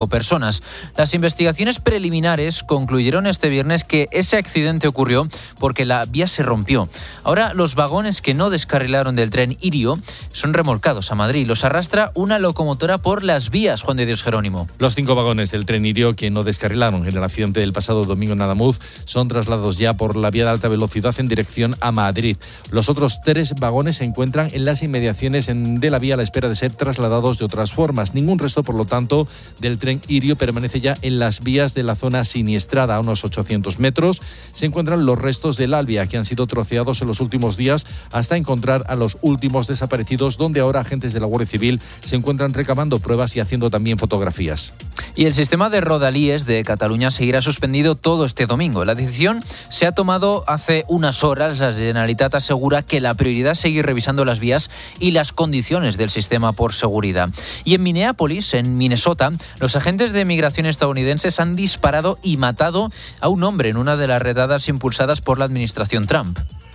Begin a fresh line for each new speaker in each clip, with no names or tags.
personas. Las investigaciones preliminares concluyeron este viernes que ese accidente ocurrió porque la vía se rompió. Ahora los vagones que no descarrilaron del tren Irio son remolcados a Madrid. Los arrastra una locomotora por las vías, Juan de Dios Jerónimo.
Los 5 vagones del tren Irio que no descarrilaron en el accidente del pasado domingo en Adamuz son trasladados ya por la vía de alta velocidad en dirección a Madrid. Los otros 3 vagones se encuentran en las inmediaciones de la vía a la espera de ser trasladados de otras formas. Ningún resto, por lo tanto, del tren Irio permanece ya en las vías de la zona siniestrada. A unos 800 metros se encuentran los restos del Albia, que han sido troceados en los últimos días hasta encontrar a los últimos desaparecidos, donde ahora agentes de la Guardia Civil se encuentran recabando pruebas y haciendo también fotografías.
Y el sistema de rodalíes de Cataluña seguirá suspendido todo este domingo. La decisión se ha tomado hace unas horas. La Generalitat asegura que la prioridad es seguir revisando las vías y las condiciones del sistema por seguridad. Y en Minneapolis, en Minnesota, los agentes de migración estadounidenses han disparado y matado a un hombre en una de las redadas impulsadas por la administración Trump.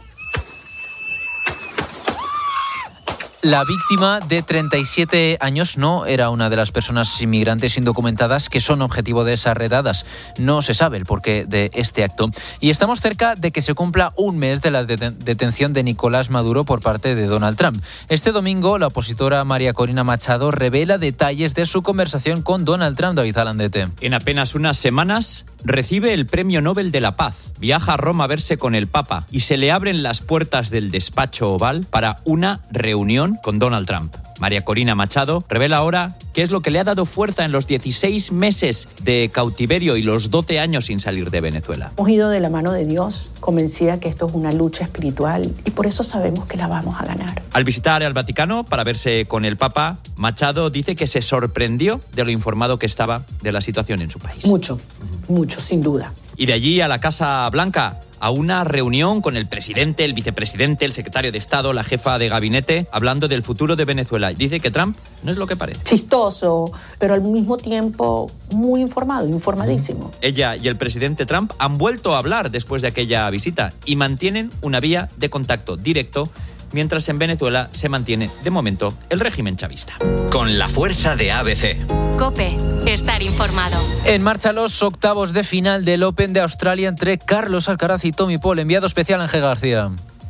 La víctima, de 37 años, no era una de las personas inmigrantes indocumentadas que son objetivo de esas redadas. No se sabe el porqué de este acto. Y estamos cerca de que se cumpla un mes de la detención de Nicolás Maduro por parte de Donald Trump. Este domingo, la opositora María Corina Machado revela detalles de su conversación con Donald Trump, David Alandete.
En apenas unas semanas recibe el Premio Nobel de la Paz, viaja a Roma a verse con el Papa y se le abren las puertas del despacho oval para una reunión con Donald Trump. María Corina Machado revela ahora qué es lo que le ha dado fuerza en los 16 meses de cautiverio y los 12 años sin salir de Venezuela.
Hemos ido de la mano de Dios, convencida que esto es una lucha espiritual y por eso sabemos que la vamos a ganar.
Al visitar al Vaticano para verse con el Papa, Machado dice que se sorprendió de lo informado que estaba de la situación en su país.
Mucho, sin duda.
Y de allí a la Casa Blanca, a una reunión con el presidente, el vicepresidente, el secretario de Estado, la jefa de gabinete, hablando del futuro de Venezuela. Dice que Trump no es lo que parece.
Chistoso, pero al mismo tiempo muy informado, informadísimo.
Ella y el presidente Trump han vuelto a hablar después de aquella visita y mantienen una vía de contacto directo, mientras en Venezuela se mantiene, de momento, el régimen chavista.
Con la fuerza de ABC.
COPE. Estar informado.
En marcha los octavos de final del Open de Australia entre Carlos Alcaraz y Tommy Paul. Enviado especial Ángel García.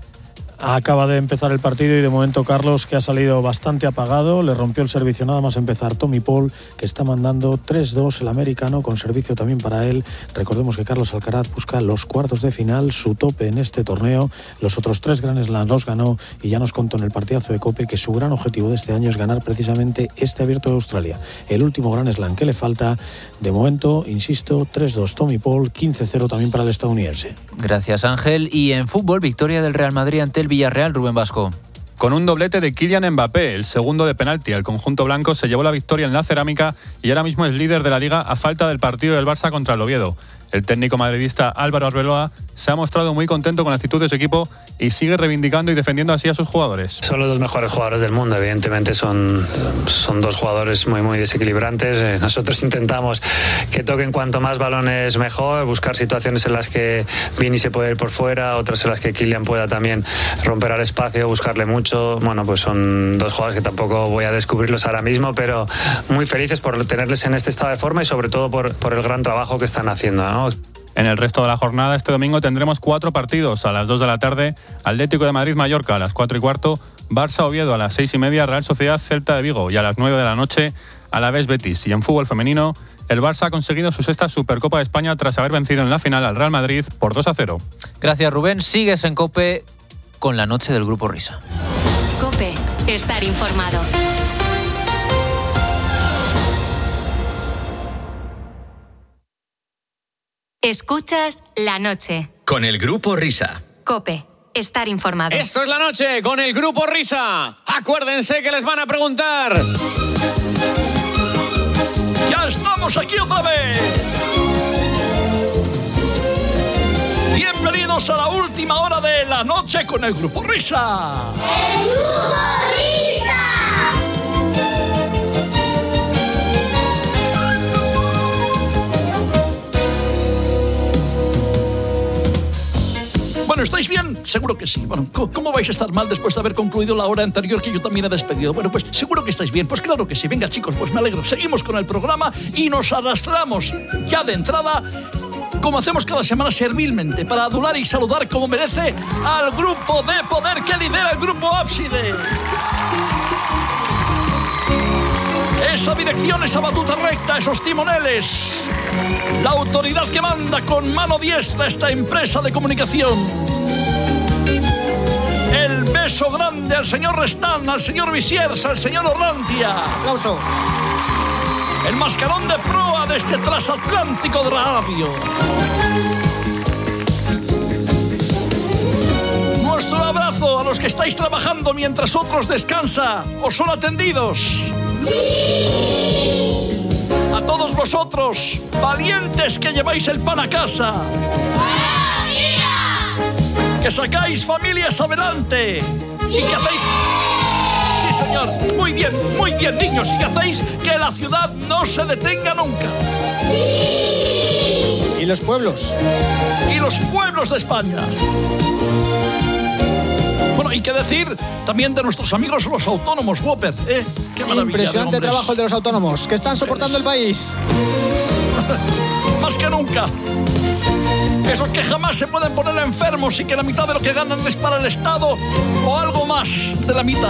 Acaba de empezar el partido y de momento Carlos, que ha salido bastante apagado, le rompió el servicio nada más empezar Tommy Paul, que está mandando 3-2 el americano, con servicio también para él. Recordemos que Carlos Alcaraz busca los cuartos de final, su tope en este torneo. Los otros 3 Grand Slams los ganó y ya nos contó en el partidazo de COPE que su gran objetivo de este año es ganar precisamente este Abierto de Australia, el último Grand Slam que le falta. De momento, insisto, 3-2 Tommy Paul, 15-0 también para el estadounidense.
Gracias, Ángel. Y en fútbol, victoria del Real Madrid ante el Villarreal, Rubén Vasco.
Con un doblete de Kylian Mbappé, el segundo de penalti, el conjunto blanco se llevó la victoria en la cerámica y ahora mismo es líder de la Liga a falta del partido del Barça contra el Oviedo. El técnico madridista Álvaro Arbeloa se ha mostrado muy contento con la actitud de su equipo y sigue reivindicando y defendiendo así a sus jugadores.
Son los 2 mejores jugadores del mundo, evidentemente son 2 jugadores muy desequilibrantes. Nosotros intentamos que toquen cuanto más balones mejor, buscar situaciones en las que Vini se puede ir por fuera, otras en las que Kylian pueda también romper al espacio, buscarle mucho. Bueno, pues son 2 jugadores que tampoco voy a descubrirlos ahora mismo, pero muy felices por tenerles en este estado de forma y sobre todo por el gran trabajo que están haciendo, ¿no?
En el resto de la jornada, este domingo tendremos 4 partidos. A las 2 de la tarde, Atlético de Madrid-Mallorca. A las 4:15, Barça-Oviedo. A las 6:30, Real Sociedad-Celta de Vigo. Y a las 9 de la noche, Alavés-Betis. Y en fútbol femenino, el Barça ha conseguido su 6ª Supercopa de España tras haber vencido en la final al Real Madrid por 2-0.
Gracias, Rubén. Sigues en COPE con la noche del Grupo Risa.
COPE. Estar informado. Escuchas La Noche.
Con el Grupo Risa.
COPE. Estar informado.
Esto es La Noche con el Grupo Risa. Acuérdense que les van a preguntar.
¡Ya estamos aquí otra vez! Bienvenidos a la última hora de La Noche con el Grupo Risa.
¡El Grupo Risa!
Bueno, ¿estáis bien? Seguro que sí. Bueno, ¿cómo vais a estar mal después de haber concluido la hora anterior que yo también he despedido? Bueno, pues seguro que estáis bien. Pues claro que sí. Venga, chicos, pues me alegro. Seguimos con el programa y nos arrastramos ya de entrada, como hacemos cada semana, servilmente, para adular y saludar como merece al grupo de poder que lidera el Grupo Ábside. Esa dirección, esa batuta recta, esos timoneles. La autoridad que manda con mano diestra esta empresa de comunicación. El beso grande al señor Restán, al señor Visiers, al señor Orrantia.
Aplauso.
El mascarón de proa de este transatlántico de la radio. Nuestro abrazo a los que estáis trabajando mientras otros descansan o son atendidos. A todos vosotros, valientes que lleváis el pan a casa. Que sacáis familias adelante. Y que hacéis... Sí, señor. Muy bien, niños. Y que hacéis que la ciudad no se detenga nunca.
¿Y los pueblos?
Y los pueblos de España. Bueno, y qué decir también de nuestros amigos los autónomos, Whopper, ¿eh? Qué maravilla.
Impresionante trabajo el de los autónomos, que están soportando el país.
Más que nunca. Esos que jamás se pueden poner enfermos y que la mitad de lo que ganan es para el Estado o algo más de la mitad.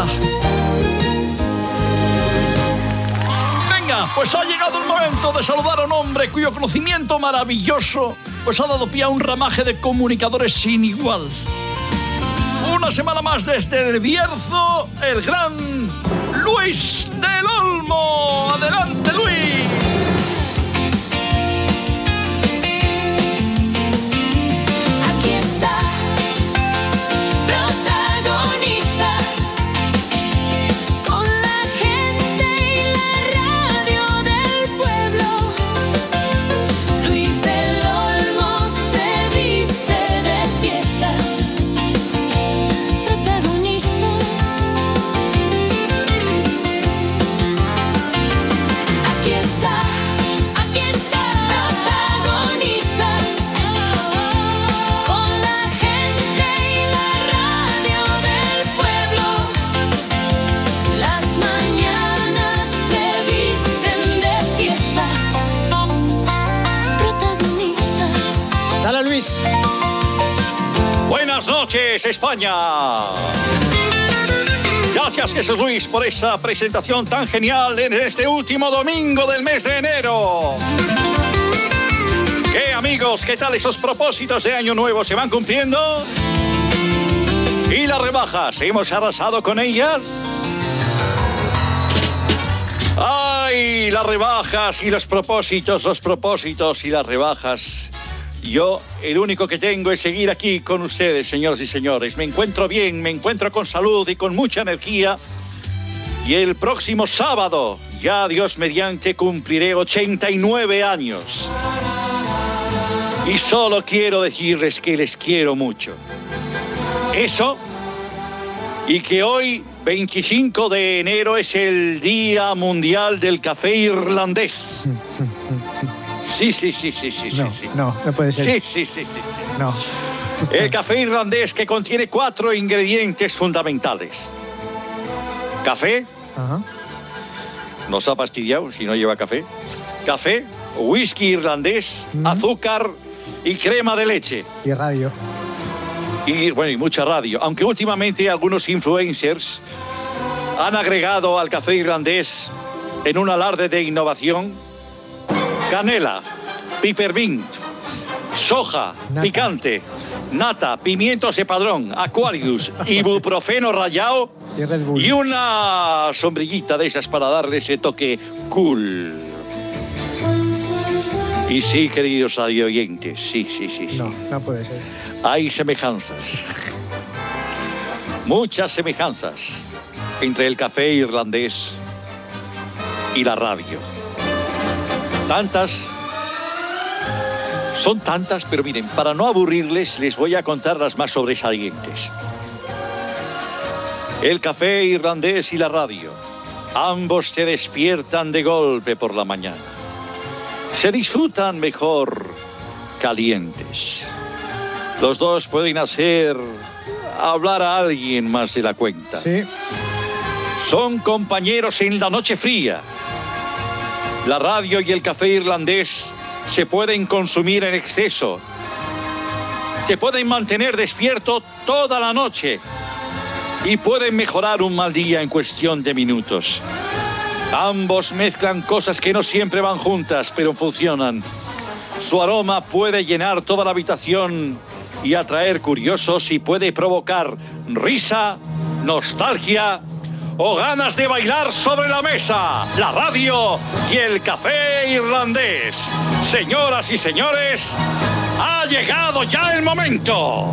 Venga, pues ha llegado el momento de saludar a un hombre cuyo conocimiento maravilloso pues ha dado pie a un ramaje de comunicadores sin igual. Una semana más desde el Bierzo, el gran Luis del Olmo. ¡Adelante, Luis!
Aquí está, protagonistas, con la gente y la radio del pueblo. Luis del Olmo se viste de fiesta. Aquí está, protagonistas, con la gente y la radio del pueblo. Las mañanas se visten de fiesta. Protagonistas.
Dale, Luis.
Buenas noches, España. Gracias, Jesús Luis, por esa presentación tan genial en este último domingo del mes de enero. ¿Qué, amigos? ¿Qué tal esos propósitos de año nuevo? ¿Se van cumpliendo? ¿Y las rebajas? ¿Hemos arrasado con ellas? ¡Ay! Las rebajas y los propósitos y las rebajas. Yo, el único que tengo es seguir aquí con ustedes, señoras y señores. Me encuentro bien, me encuentro con salud y con mucha energía. Y el próximo sábado, ya Dios mediante, cumpliré 89 años. Y solo quiero decirles que les quiero mucho. Eso, y que hoy, 25 de enero, es el Día Mundial del Café Irlandés. Sí.
No puede ser.
Sí.
No.
El café irlandés, que contiene 4 ingredientes fundamentales. Café.
Ajá.
No se ha fastidiado si no lleva café. Café, whisky irlandés, azúcar y crema de leche.
Y radio.
Y mucha radio. Aunque últimamente algunos influencers han agregado al café irlandés, en un alarde de innovación, canela, peppermint, soja, picante, nata, pimientos de padrón, Aquarius, ibuprofeno rallado
y Red Bull.
Y una sombrillita de esas para darle ese toque cool. Y sí, queridos radioyentes, sí.
No puede ser.
Hay semejanzas. Muchas semejanzas entre el café irlandés y la radio. Son tantas, pero miren, para no aburrirles, les voy a contar las más sobresalientes. El café irlandés y la radio, ambos se despiertan de golpe por la mañana. Se disfrutan mejor calientes. Los dos pueden hacer hablar a alguien más de la cuenta.
Sí.
Son compañeros en la noche fría. La radio y el café irlandés se pueden consumir en exceso. Te pueden mantener despierto toda la noche y pueden mejorar un mal día en cuestión de minutos. Ambos mezclan cosas que no siempre van juntas, pero funcionan. Su aroma puede llenar toda la habitación y atraer curiosos y puede provocar risa, nostalgia o ganas de bailar sobre la mesa. La radio y el café irlandés. Señoras y señores, ha llegado ya el momento.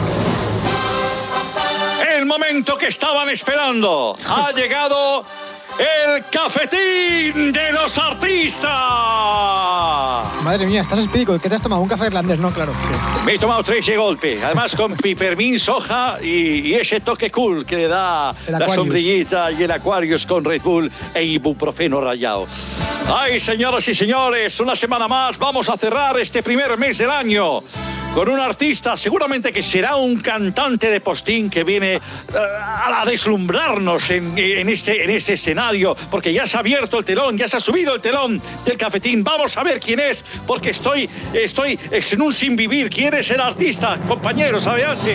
El momento que estaban esperando. Ha llegado el cafetín de los artistas.
Madre mía, estás espídico. ¿Qué te has tomado? ¿Un café irlandés? No, claro. Sí.
Me he tomado 3 de golpe. Además con pipermín, soja y ese toque cool que le da la sombrillita y el Aquarius con Red Bull e ibuprofeno rallado. Ay, señoras y señores, una semana más vamos a cerrar este primer mes del año con un artista, seguramente que será un cantante de postín que viene a deslumbrarnos en este escenario, porque ya se ha abierto el telón, ya se ha subido el telón del cafetín. Vamos a ver quién es, porque estoy en un sin vivir. ¿Quién es el artista, compañeros? Adelante.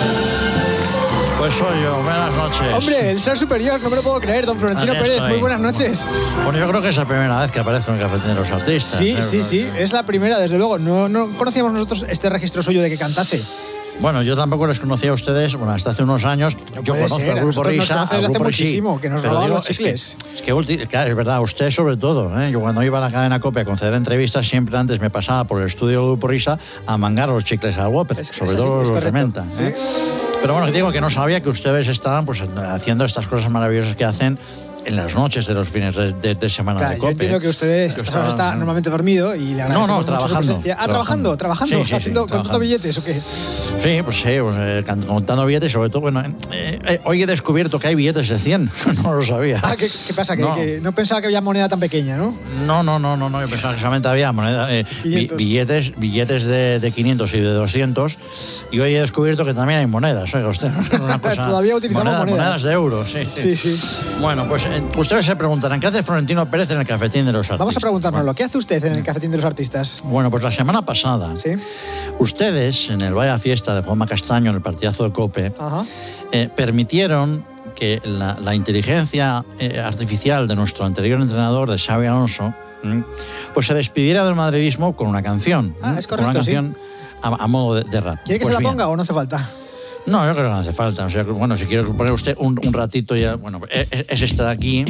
Pues soy yo, buenas noches.
Hombre, el ser superior, no me lo puedo creer, don Florentino
Aquí
Pérez,
estoy.
muy buenas noches.
Bueno, yo creo que es la primera vez que aparezco en el Cafetín de los Artistas.
Sí, es la primera, desde luego. No conocíamos nosotros este registro suyo de que cantase.
Bueno, yo tampoco les conocía a ustedes, bueno, hasta hace unos años. Yo conozco al Grupo Risa.
Nos hace muchísimo, que nos robaban los chicles.
Es verdad, usted sobre todo, ¿eh? Yo cuando iba a la cadena COPE a conceder entrevistas, siempre antes me pasaba por el estudio del Grupo Risa a mangar los chicles al Whopper, sobre todo los de menta.
Sí.
Pero bueno, digo que no sabía que ustedes estaban pues haciendo estas cosas maravillosas que hacen en las noches de los fines de semana, claro, de COPE.
Yo entiendo que usted está normalmente dormido y le agradecemos mucho
trabajando,
su presencia. Trabajando,
sí,
contando billetes o qué.
Sí, pues contando billetes, sobre todo, bueno, hoy he descubierto que hay billetes de 100, no lo sabía.
¿Qué pasa? Que no pensaba que había moneda tan pequeña, ¿no?
No, yo pensaba que solamente había moneda, billetes de 500 y de 200, y hoy he descubierto que también hay monedas, oiga usted. Una cosa,
todavía utilizamos
monedas de euros, sí. Bueno, pues ustedes se preguntarán, ¿qué hace Florentino Pérez en el Cafetín de los Artistas?
Vamos a preguntárnoslo, ¿qué hace usted en el Cafetín de los Artistas?
Bueno, pues la semana pasada,
¿sí?
Ustedes, en el Vaya Fiesta de Juanma Castaño, en el partidazo de COPE, permitieron que la inteligencia artificial de nuestro anterior entrenador, de Xabi Alonso, pues se despidiera del madridismo con una canción.
Es correcto,
con una canción a modo de rap.
¿Quiere que
pues
se la ponga o no hace falta?
No, yo creo que no hace falta. O sea, bueno, si quiere poner usted un ratito ya... Bueno, es este de aquí.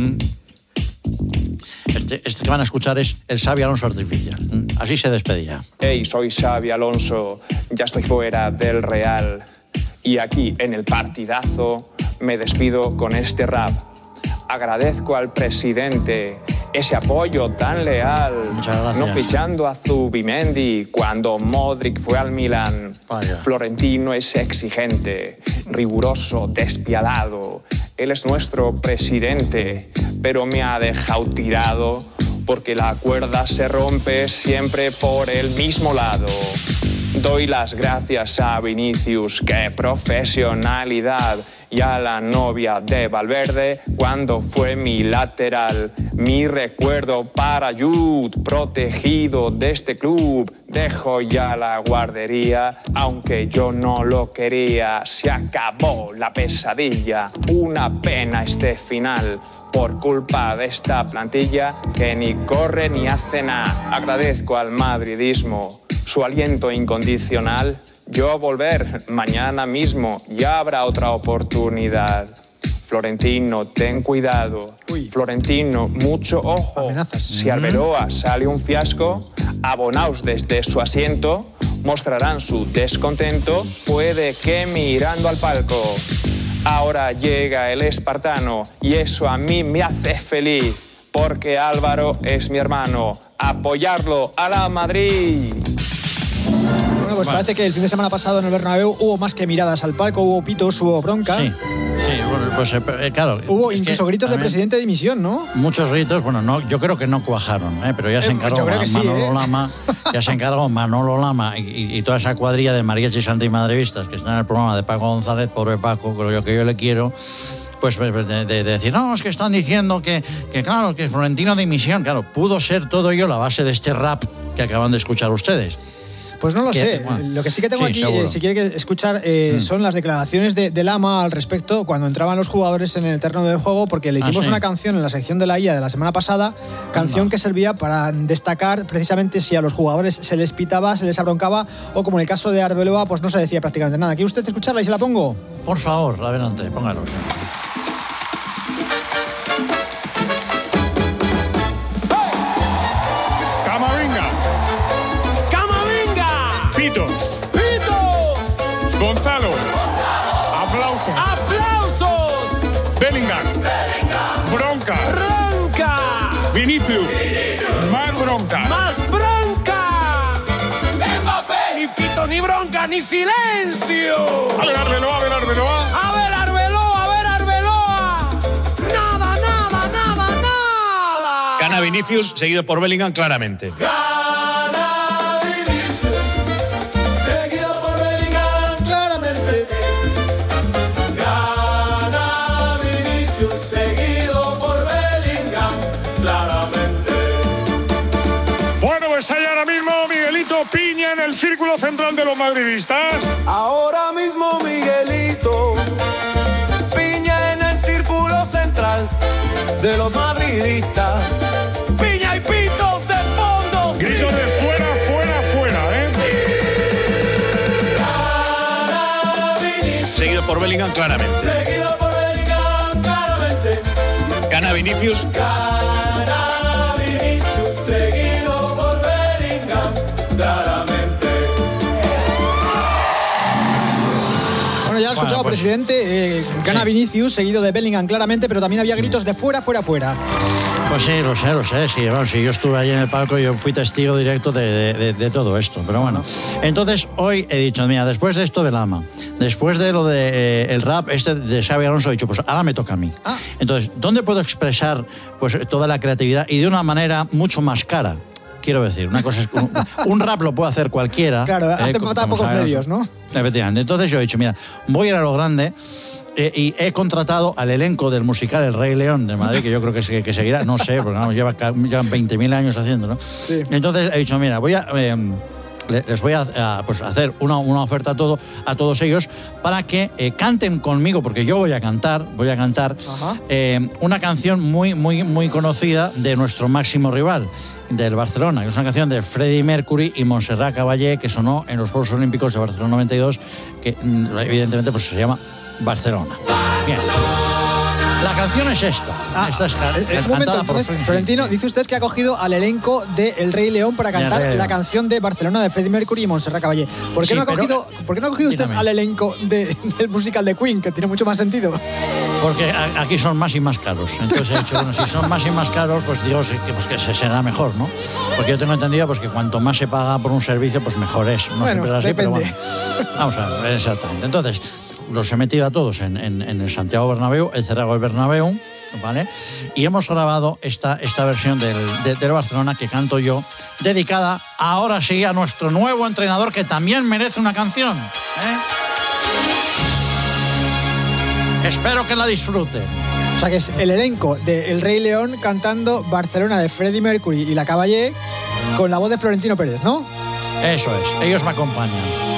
Este que van a escuchar es el Xabi Alonso artificial. Así se despedía.
Hey, soy Xabi Alonso, ya estoy fuera del Real. Y aquí, en el partidazo, me despido con este rap. Agradezco al presidente ese apoyo tan leal.
Muchas gracias.
No fichando a Zubimendi cuando Modric fue al Milan.
Vaya.
Florentino es exigente, riguroso, despiadado. Él es nuestro presidente, pero me ha dejado tirado porque la cuerda se rompe siempre por el mismo lado. Doy las gracias a Vinicius, qué profesionalidad, y a la novia de Valverde cuando fue mi lateral. Mi recuerdo para Jude, protegido de este club. Dejo ya la guardería, aunque yo no lo quería. Se acabó la pesadilla, una pena este final. Por culpa de esta plantilla que ni corre ni hace nada. Agradezco al madridismo su aliento incondicional. Yo volver mañana mismo, ya habrá otra oportunidad. Florentino, ten cuidado. Florentino, mucho ojo.
Amenazas.
Si Arbeloa sale un fiasco, abonaos desde su asiento, mostrarán su descontento, puede que mirando al palco. Ahora llega el espartano y eso a mí me hace feliz, porque Álvaro es mi hermano. Apoyarlo a la Madrid.
Bueno, pues parece que el fin de semana pasado en el Bernabéu hubo más que miradas al palco, hubo pitos, hubo bronca.
Sí. Sí, bueno, pues claro.
Hubo incluso gritos de presidente de dimisión, ¿no?
Muchos gritos, bueno, no, yo creo que no cuajaron, pero ya se encargó Manolo Lama, ya se encargó Manolo Lama y toda esa cuadrilla de mariachis antimadridistas que están en el programa de Paco González, pobre Paco, con lo que yo le quiero. Pues de decir, no, es que están diciendo que claro, que Florentino dimisión. Claro, pudo ser todo ello la base de este rap que acaban de escuchar ustedes.
Pues no lo sé. Bueno, lo que sí que tengo aquí, si quiere escuchar, son las declaraciones de Lama al respecto cuando entraban los jugadores en el terreno de juego, porque le hicimos una canción en la sección de la IA de la semana pasada, canción que servía para destacar precisamente si a los jugadores se les pitaba, se les abroncaba, o como en el caso de Arbeloa, pues no se decía prácticamente nada. ¿Quiere usted escucharla y se la pongo?
Por favor, adelante, póngalo.
Gonzalo. Aplausos. ¡Aplausos! Bellingham. Bronca.
¡Bronca!
Vinicius. Más bronca.
¡Más bronca! ¡Mbappé! Ni pito, ni bronca, ni silencio.
A ver, Arbeloa,
A ver, Arbeloa. Nada.
Gana Vinicius, seguido por Bellingham, claramente.
Pues hay ahora mismo Miguelito Piña en el círculo central de los madridistas.
Ahora mismo Miguelito Piña en el círculo central de los madridistas. Piña y pitos de fondo.
Gritos de fuera, ¿eh?
Sí.
Seguido por Bellingham, claramente. Gana Vinicius.
Seguido por Bellingham, claramente. Bueno, ya lo ha escuchado,
pues,
presidente. Gana Vinicius, seguido de Bellingham, claramente, pero también había gritos de fuera.
Pues sí, lo sé. Sí, bueno, si yo estuve allí en el palco, yo fui testigo directo de todo esto. Pero bueno, entonces hoy he dicho, mira, después de esto de Lama, después de lo de el rap de Xabi Alonso, he dicho, pues ahora me toca a mí. Entonces, ¿dónde puedo expresar pues toda la creatividad y de una manera mucho más cara? Quiero decir, una cosa es un rap lo puede hacer cualquiera.
Claro, hace falta pocos medios, ¿no?
Efectivamente. Entonces yo he dicho, mira, voy a ir a lo grande. Y he contratado al elenco del musical El Rey León de Madrid, que yo creo que seguirá, no sé, porque no, llevan 20.000 años haciéndolo. Sí. Entonces he dicho, mira, les voy a hacer una oferta a todos ellos para que canten conmigo, porque yo voy a cantar una canción muy conocida de nuestro máximo rival, del Barcelona, que es una canción de Freddie Mercury y Montserrat Caballé, que sonó en los Juegos Olímpicos de Barcelona 92, que evidentemente pues se llama Barcelona. Bien. La canción es esta.
Un momento, entonces, Florentino, dice usted que ha cogido al elenco de El Rey León para cantar la canción de Barcelona de Freddie Mercury y Montserrat Caballé. ¿Por qué no ha cogido usted al elenco del musical de Queen, que tiene mucho más sentido?
Porque aquí son más y más caros. Entonces he dicho, bueno, si son más y más caros, pues digo que será mejor, ¿no? Porque yo tengo entendido pues que cuanto más se paga por un servicio, pues mejor es. No
bueno,
siempre es así,
depende.
Pero bueno, vamos a ver, exactamente. Entonces, los he metido a todos en el Santiago Bernabéu, he cerrado el Bernabéu, ¿vale? Y hemos grabado esta versión del Barcelona que canto yo, dedicada ahora sí a nuestro nuevo entrenador, que también merece una canción, Espero que la disfrute.
O sea, que es el elenco de El Rey León cantando Barcelona de Freddie Mercury y La Caballé con la voz de Florentino Pérez, ¿no?
Eso es, ellos me acompañan.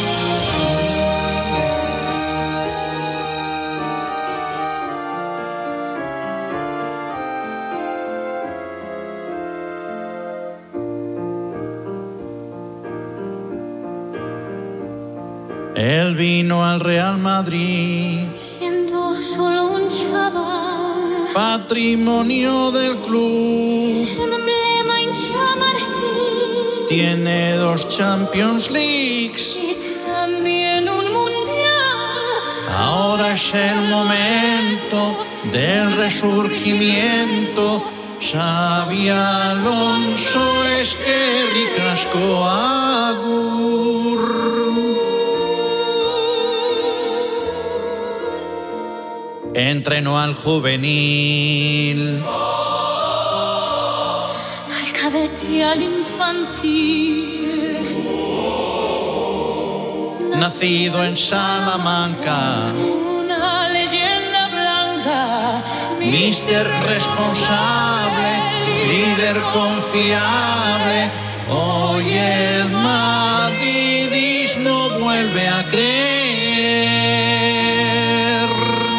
Él vino al Real Madrid,
Siendo solo un chaval,
patrimonio del club.
un emblema hincha
Tiene 2 Champions Leagues.
y también un mundial.
Ahora es el momento del resurgimiento. Xabi Alonso, es que ricasco agur. bueno al juvenil.
Al cadete y al infantil.
Nacido en Salamanca,
Una leyenda blanca.
míster responsable, líder confiable. Hoy el madridismo vuelve a creer.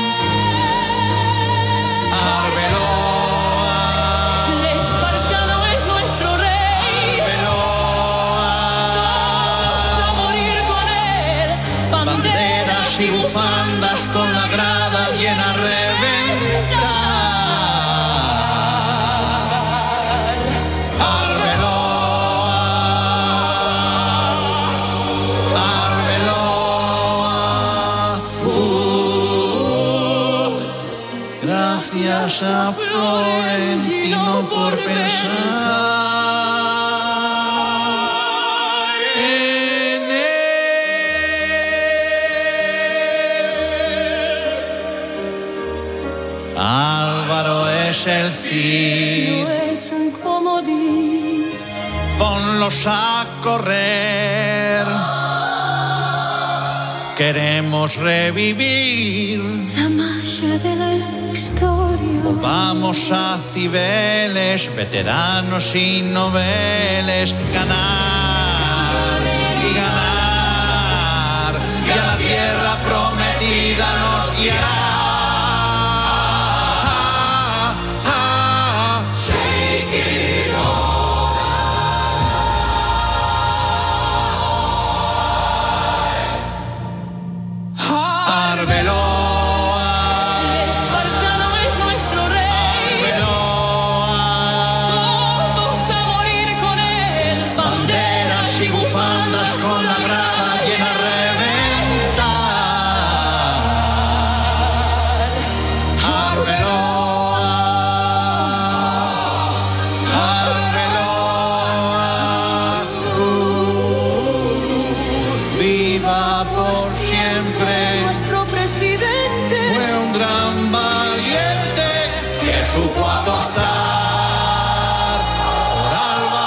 Arbeloa,
El espartano es nuestro rey. Todos a morir con él.
banderas y bufandas con la grada llena a reventar. Gracias a Florentino por pensar en él. Álvaro es el Cid,
No es un comodín.
ponlos a correr. Queremos revivir.
La magia de la historia.
Vamos a Cibeles, veteranos y noveles, ganar y ganar, y a la tierra prometida nos guiará. Shake it Arbeloa,
El espartano es nuestro rey. Todos a morir con él.
banderas y bufandas con la grada llena a reventar. Arbeloa, Arbeloa, viva por siempre.
Nuestro presidente.
Fue un gran valiente que supo apostar por Alba.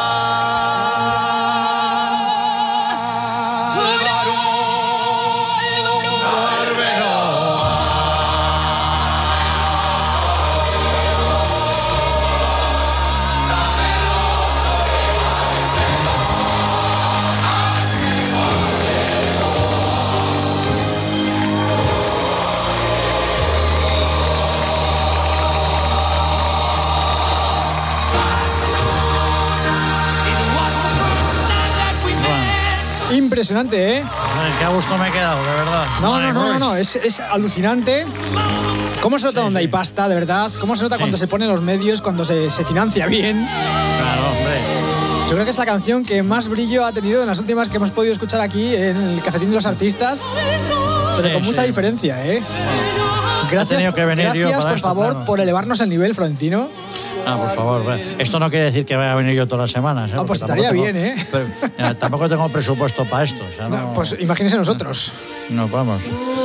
Impresionante, ¿eh?
Qué a gusto me he quedado, de verdad.
No, es alucinante. ¿Cómo se nota donde hay pasta, de verdad? ¿Cómo se nota cuando se ponen los medios, cuando se financia bien?
Claro, hombre.
Yo creo que es la canción que más brillo ha tenido en las últimas que hemos podido escuchar aquí en el Cafetín de los Artistas, pero con mucha diferencia, ¿eh? Gracias, por favor, por elevarnos el nivel, Florentino.
Por favor. Esto no quiere decir que vaya a venir yo todas las semanas.
Pues estaría bien, ¿eh?
Pero, tampoco tengo presupuesto para esto. O sea, no,
pues imagínense nosotros.
No, vamos.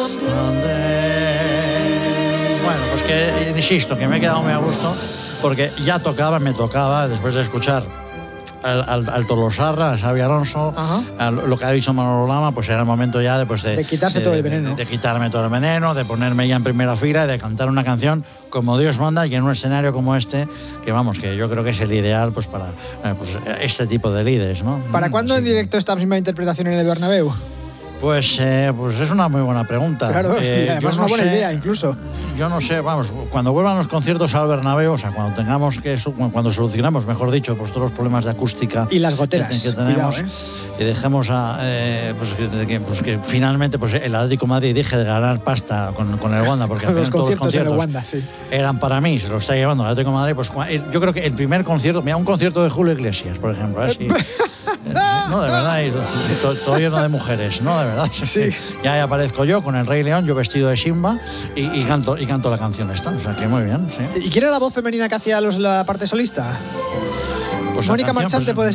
Bueno, pues que insisto, que me he quedado muy a gusto, porque ya me tocaba, después de escuchar al Tolosarra, a Xabi Alonso, lo que ha dicho Manolo Lama, pues era el momento ya de
quitarse todo el veneno.
De quitarme todo el veneno, de ponerme ya en primera fila y de cantar una canción como Dios manda y en un escenario como este, que vamos, que yo creo que es el ideal pues para este tipo de líderes, ¿no?
¿Para cuándo en directo esta misma interpretación en el Bernabéu?
Pues es una muy buena pregunta.
Claro, y además una buena idea incluso.
Yo no sé, vamos, cuando vuelvan los conciertos al Bernabéu, o sea, cuando solucionemos, mejor dicho, pues todos los problemas de acústica
y las goteras
que tenemos,
cuidado,
y dejemos que finalmente pues el Atlético de Madrid deje de ganar pasta con el Wanda, porque al final
los conciertos en el Wanda, sí,
eran para mí, se lo está llevando el Atlético de Madrid, pues yo creo que el primer concierto, mira, un concierto de Julio Iglesias, por ejemplo, así. No, de verdad, y todo lleno de mujeres, ¿no? De verdad.
Sí.
Ya aparezco yo con el Rey León, yo vestido de Simba, y canto la canción esta. O sea, que muy bien, sí.
¿Y quién era la voz femenina que hacía la parte solista?
Pues
Mónica
canción,
Marchante puede ser.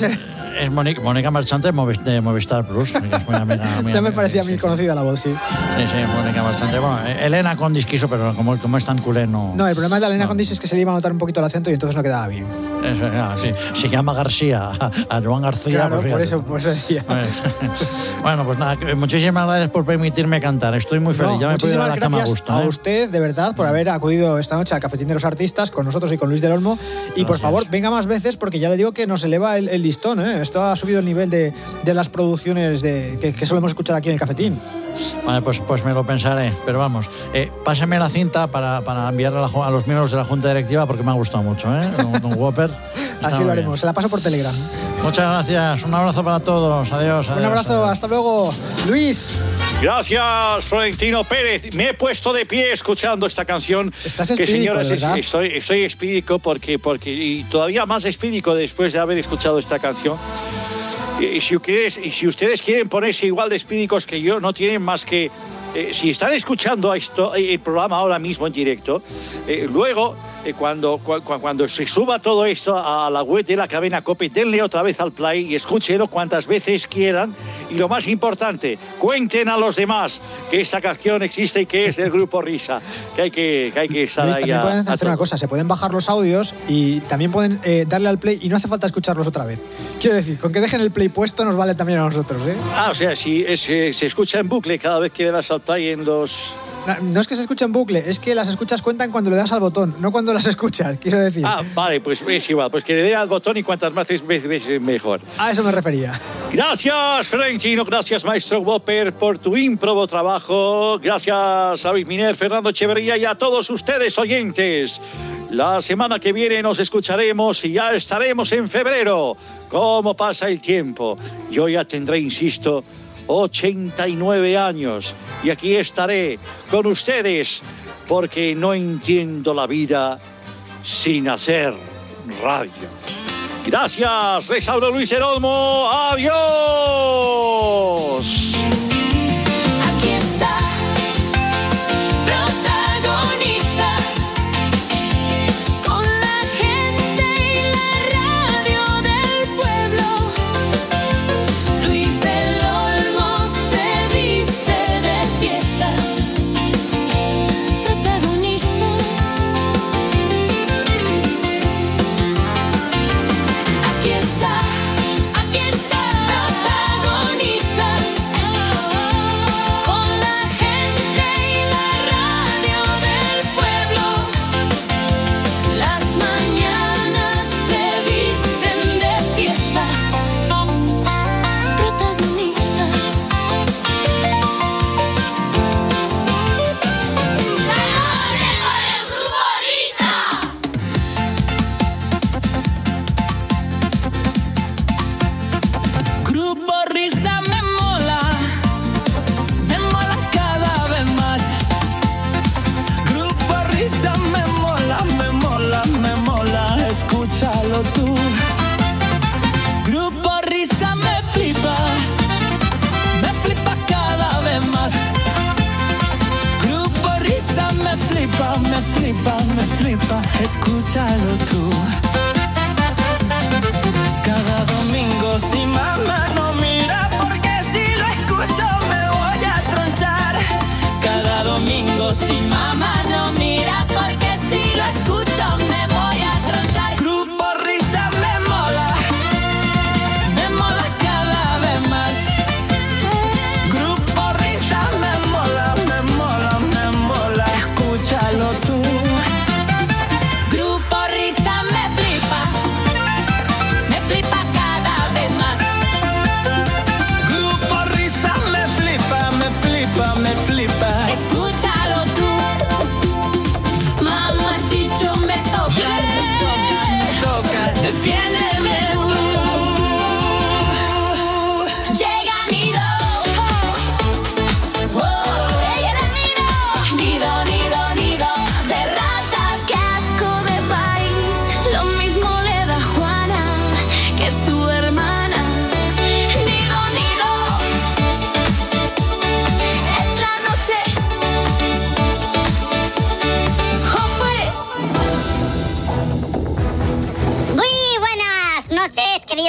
Es Mónica Marchante de Movistar Plus. Es muy amiga,
ya me parecía muy conocida la voz, sí.
Sí, Mónica Marchante. Bueno, Elena Condis quiso, pero como es tan culé, no...
No, el problema de Elena Condis es que se le iba a notar un poquito el acento y entonces no quedaba bien.
Eso, sí. Se llama García, a Joan García.
Claro, pues por eso decía.
Bueno, pues nada, muchísimas gracias por permitirme cantar. Estoy muy feliz, ya me puedo ir a la cama a gusto.
A usted, de verdad, por haber acudido esta noche al Cafetín de los Artistas con nosotros y con Luis del Olmo. Y por favor, venga más veces porque ya le digo que nos eleva el listón, ¿eh? Esto ha subido el nivel de las producciones que solemos escuchar aquí en el Cafetín.
Vale, pues me lo pensaré, pero vamos, pásame la cinta para enviarla a los miembros de la Junta Directiva porque me ha gustado mucho, don Whopper.
Así lo haremos, se la paso por Telegram.
Muchas gracias, un abrazo para todos, adiós.
Un abrazo, hasta luego. Luis.
Gracias, Florentino Pérez. Me he puesto de pie escuchando esta canción.
Estás espídico, ¿verdad?
Estoy espídico porque y todavía más espídico después de haber escuchado esta canción. Y si ustedes quieren ponerse igual de espídicos que yo, no tienen más que... si están escuchando el programa ahora mismo en directo, luego, cuando se suba todo esto a la web de la cadena COPE, denle otra vez al play y escúchenlo cuantas veces quieran. Y lo más importante, cuenten a los demás que esta canción existe y que es del Grupo Risa, que hay que estar
Luis,
ahí.
También pueden hacer una cosa, se pueden bajar los audios y también pueden darle al play y no hace falta escucharlos otra vez. Quiero decir, con que dejen el play puesto nos vale también a nosotros, ¿eh?
O sea, si se escucha en bucle cada vez que le das al play en los...
No es que se escuche en bucle, es que las escuchas cuentan cuando le das al botón, no cuando las escuchas, quiero decir.
Vale, pues es igual, pues que le dé al botón y cuantas más veces mejor.
A eso me refería.
Gracias, Florentino, gracias, maestro Whopper, por tu ímprobo trabajo. Gracias a Luis Miner, Fernando Echeverría y a todos ustedes, oyentes. La semana que viene nos escucharemos y ya estaremos en febrero. ¿Cómo pasa el tiempo? Yo ya tendré, insisto, 89 años y aquí estaré con ustedes porque no entiendo la vida sin hacer radio. Gracias, les hablo Luis del Olmo. Adiós.
Aquí está, protagonistas, con la gente y la radio del pueblo. Luis del Olmo se viste de fiesta. Protagonistas. Aquí está, protagonistas, con la gente y la radio del pueblo. Las mañanas se visten de fiesta. Protagonistas. La noche con el Grupo Risa.
Grupo Risa me mola cada vez más. Grupo Risa me mola, escúchalo tú. Grupo Risa me flipa cada vez más. Grupo Risa me flipa, escúchalo tú. Cada domingo si mamá no mira, porque si lo escucho me voy a tronchar. Cada domingo si mamá no mira, porque si lo escucho me voy a tronchar. Grupo Risa me mola cada vez más. Grupo Risa me mola, escúchalo tú.
Grupo Risa me flipa cada vez más.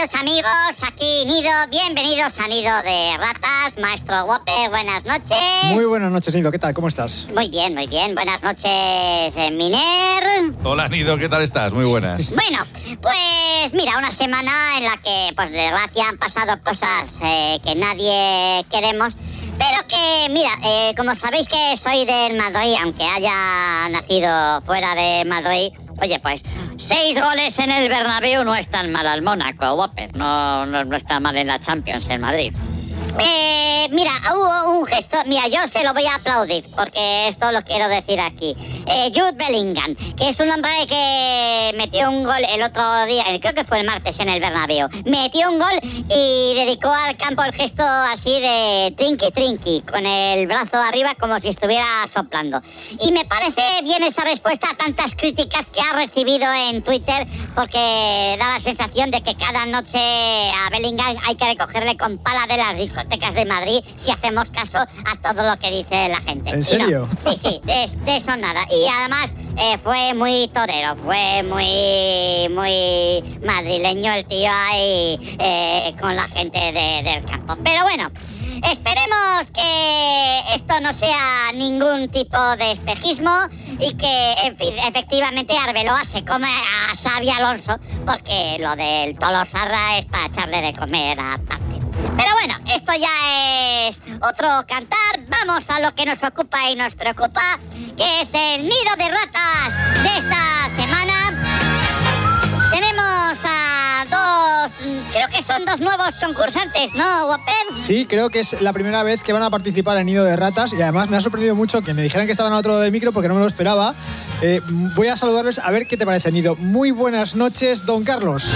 queridos amigos, aquí Nido, bienvenidos a Nido de Ratas, maestro Guape, buenas noches.
Muy buenas noches, Nido, ¿qué tal? ¿Cómo estás?
Muy bien, buenas noches, Miner.
Hola, Nido, ¿qué tal estás? Muy buenas.
Bueno, pues mira, una semana en la que, por desgracia, han pasado cosas que nadie queremos. Pero que, mira, como sabéis que soy del Madrid, aunque haya nacido fuera de Madrid, oye, pues 6 goles en el Bernabéu no es tan mal al Mónaco, Whopper. No está mal en la Champions en Madrid. Mira, hubo un gesto, mira, yo se lo voy a aplaudir, porque esto lo quiero decir aquí. Jude Bellingham, que es un hombre que metió un gol el otro día, creo que fue el martes en el Bernabéu, metió un gol y dedicó al campo el gesto así de trinqui, con el brazo arriba como si estuviera soplando. Y me parece bien esa respuesta a tantas críticas que ha recibido en Twitter, porque da la sensación de que cada noche a Bellingham hay que recogerle con pala de las discotecas de Madrid si hacemos caso a todo lo que dice la gente.
¿En serio?
No, sí, de eso nada. Y además fue muy torero, fue muy madrileño el tío ahí con la gente del campo. Pero bueno, esperemos que esto no sea ningún tipo de espejismo y que efectivamente Arbeloa se come a Xabi Alonso, porque lo del Tolosarra es para echarle de comer a parte. Pero bueno, esto ya es otro cantar. Vamos a lo que nos ocupa y nos preocupa, que es el nido de ratas de esta semana. Tenemos a creo que son 2 nuevos concursantes, ¿no, Whopper?
Sí, creo que es la primera vez que van a participar en Nido de Ratas y además me ha sorprendido mucho que me dijeran que estaban al otro lado del micro porque no me lo esperaba. Voy a saludarles a ver qué te parece, Nido. Muy buenas noches, don Carlos.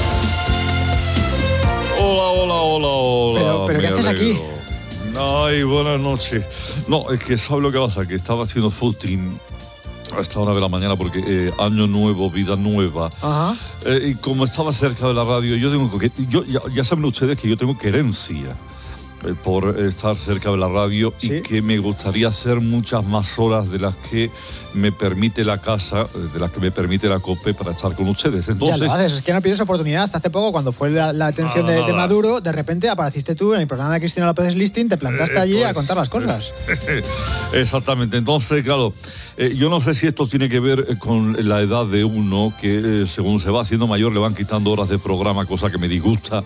Hola.
Pero ¿qué haces aquí?
Ay, buenas noches. No, es que ¿sabes lo que pasa? Que estaba haciendo footing a esta hora de la mañana porque año nuevo, vida nueva.
Ajá.
Y como estaba cerca de la radio, ya saben ustedes que yo tengo querencia por estar cerca de la radio, ¿sí? Y que me gustaría hacer muchas más horas de las que me permite la casa, de las que me permite la COPE para estar con ustedes. Entonces,
ya lo haces, es que no pierdes oportunidad. Hace poco, cuando fue la atención de Maduro, de repente apareciste tú en el programa de Cristina López Listing, te plantaste allí a contar las cosas.
Exactamente. Entonces, claro, yo no sé si esto tiene que ver con la edad de uno, que según se va haciendo mayor le van quitando horas de programa, cosa que me disgusta.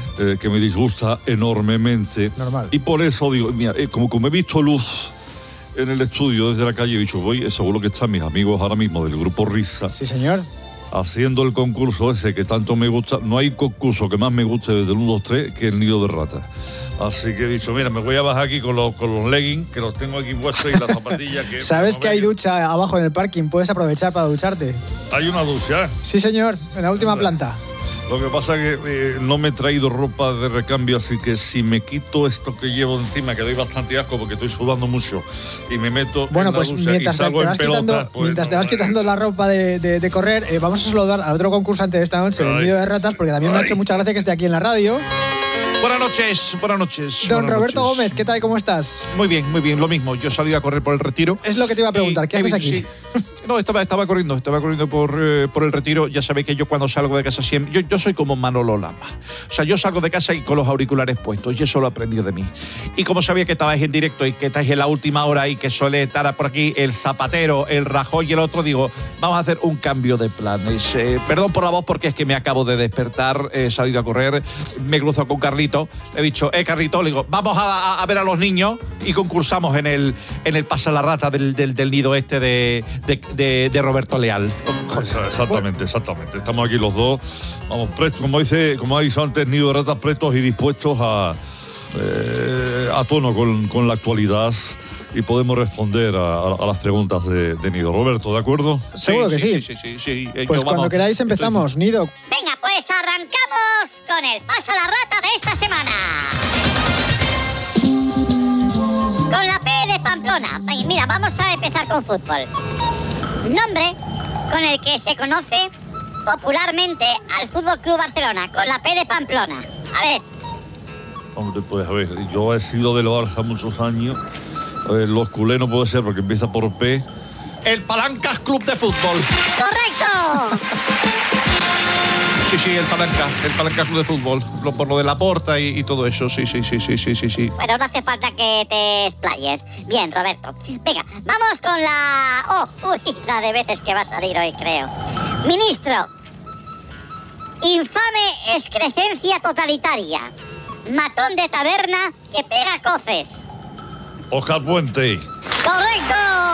Enormemente.
Normal.
Y por eso digo, mira, como he visto luz en el estudio desde la calle, he dicho, seguro que están mis amigos ahora mismo del grupo Risa.
Sí, señor.
Haciendo el concurso ese que tanto me gusta. No hay concurso que más me guste desde el 1, 2, 3 que el Nido de Ratas. Así que he dicho, mira, me voy a bajar aquí con los leggings, que los tengo aquí puestos, y las zapatillas que...
¿Sabes que hay ducha abajo en el parking? Puedes aprovechar para ducharte.
¿Hay una ducha?
Sí, señor, en la última planta.
Lo que pasa es que no me he traído ropa de recambio, así que si me quito esto que llevo encima, que doy bastante asco porque estoy sudando mucho, y me meto en la ducha y salgo en pelotas...
Mientras te vas quitando la ropa de correr, vamos a saludar al otro concursante de esta noche, el Nido de Ratas, porque también me ha hecho mucha gracia que esté aquí en la radio.
Buenas noches.
Don Roberto Gómez, ¿qué tal? ¿Cómo estás?
Muy bien, lo mismo. Yo he salido a correr por el Retiro.
Es lo que te iba a preguntar, ¿qué haces aquí?
Sí. No, estaba corriendo por el Retiro. Ya sabéis que yo cuando salgo de casa siempre... Yo soy como Manolo Lama. O sea, yo salgo de casa y con los auriculares puestos, y eso lo he aprendido de mí. Y como sabía que estabais en directo y que estáis en la última hora y que suele estar por aquí el Zapatero, el Rajoy y el otro, digo, vamos a hacer un cambio de planes. Perdón por la voz porque es que me acabo de despertar, he salido a correr, me cruzo con Carlito, le he dicho, Carlito, le digo, vamos a ver a los niños y concursamos en el Pasa la Rata del nido este de Roberto Leal. Exactamente. Estamos aquí los dos, vamos, prestos, como ha dicho antes, Nido de Ratas, prestos y dispuestos a tono con la actualidad, y podemos responder a las preguntas de Nido. Roberto, ¿de acuerdo?
Seguro que sí.
Sí.
Pues cuando queráis empezamos, Nido.
Venga, pues arrancamos con el Pasa la Rata de esta semana. Con la P de Pamplona. Mira, vamos a empezar con fútbol. Nombre con el que se conoce popularmente al Fútbol Club Barcelona, con la P de Pamplona. A ver.
Hombre, pues a ver, yo he sido del Barça muchos años. Los culés no puede ser porque empieza por P. El Palancas Club de Fútbol.
¡Correcto!
Sí, el Palanca Club de Fútbol, por lo de la porta y todo eso, sí.
Bueno, no hace falta que te explayes. Bien, Roberto. Venga, vamos con la de veces que va a salir hoy, creo. Ministro, infame excrecencia totalitaria. Matón de taberna que pega coces.
Óscar Puente.
¡Correcto!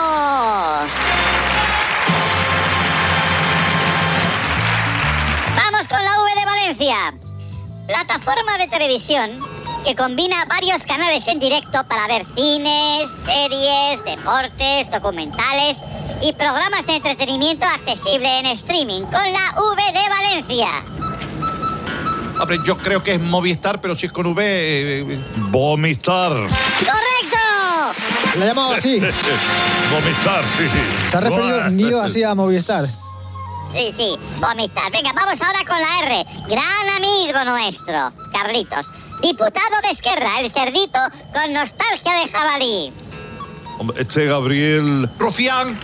Vamos con la V de Valencia. Plataforma de televisión que combina varios canales en directo para ver cines, series, deportes, documentales y programas de entretenimiento accesible en streaming con la V de Valencia.
Hombre, yo creo que es Movistar, pero si es con V...
Vomistar.
¡Correcto!
La llamaba así.
Vomistar, sí.
Se ha referido nido así a Movistar.
Sí, Vomistar. Venga, vamos ahora con la R. Gran amigo nuestro, Carlitos. Diputado de Esquerra, el cerdito, con nostalgia de jabalí.
Hombre, Gabriel...
Rufián.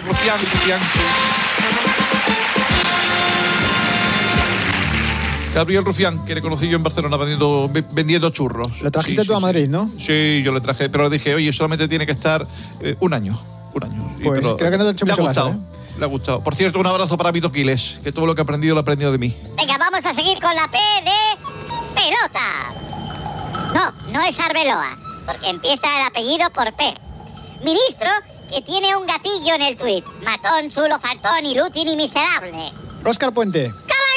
Gabriel Rufián, que le conocí yo en Barcelona vendiendo churros.
Lo trajiste tú a Madrid, ¿no?
Sí, yo le traje, pero le dije, oye, solamente tiene que estar un año.
Pues creo que no te ha hecho mucho caso, ¿eh?
Le ha gustado. Por cierto, un abrazo para Vito Quiles, que todo lo que ha aprendido lo ha aprendido de mí.
Venga, vamos a seguir con la P de pelota. No es Arbeloa, porque empieza el apellido por P. Ministro que tiene un gatillo en el tuit. Matón, chulo, faltón, inútil y miserable.
Óscar Puente.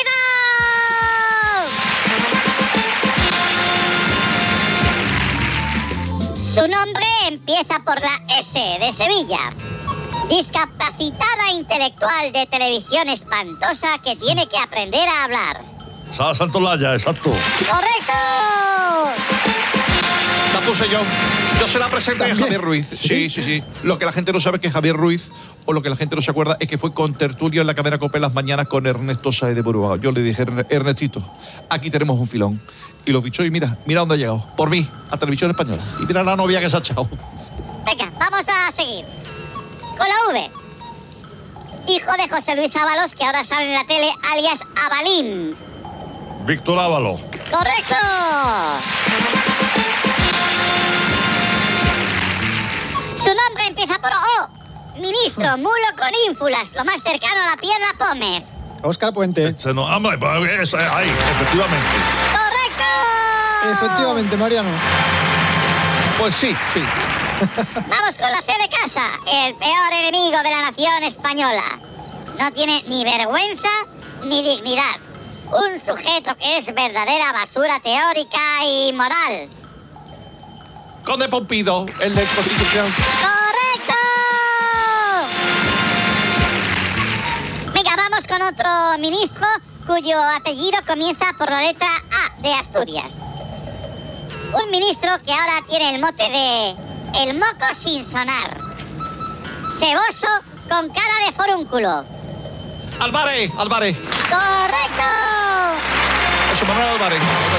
Su nombre empieza por la S de Sevilla. Discapacitada intelectual de televisión espantosa que tiene que aprender a hablar.
Sala Santolaya, exacto.
¡Correcto!
La puse yo. Yo se la presenté a Javier Ruiz. Sí. Lo que la gente no sabe es que Javier Ruiz, o lo que la gente no se acuerda, es que fue contertulio en la cadena COPE las mañanas con Ernesto Sáez de Burgao. Yo le dije, Ernestito, aquí tenemos un filón. Y lo fichó y mira dónde ha llegado. Por mí, a Televisión Española. Y mira la novia que se ha echado.
Venga, vamos a seguir. Con la V. Hijo de José Luis Ábalos, que ahora sale en la tele, alias Abalín.
Víctor Ábalos.
¡Correcto! Su nombre empieza por O. Ministro, mulo con ínfulas, lo más cercano a la piedra Pómez.
Óscar Puente.
Ahí, efectivamente.
¡Correcto!
Efectivamente, Mariano.
Pues sí.
Vamos con la C de casa, el peor enemigo de la nación española. No tiene ni vergüenza ni dignidad. Un sujeto que es verdadera basura teórica y moral.
Conde Pompido, el de Constitución.
¡Correcto! Venga, vamos con otro ministro cuyo apellido comienza por la letra A de Asturias. Un ministro que ahora tiene el mote de el moco sin sonar. Ceboso con cara de forúnculo.
Álvarez.
¡Correcto!
José Manuel Álvarez.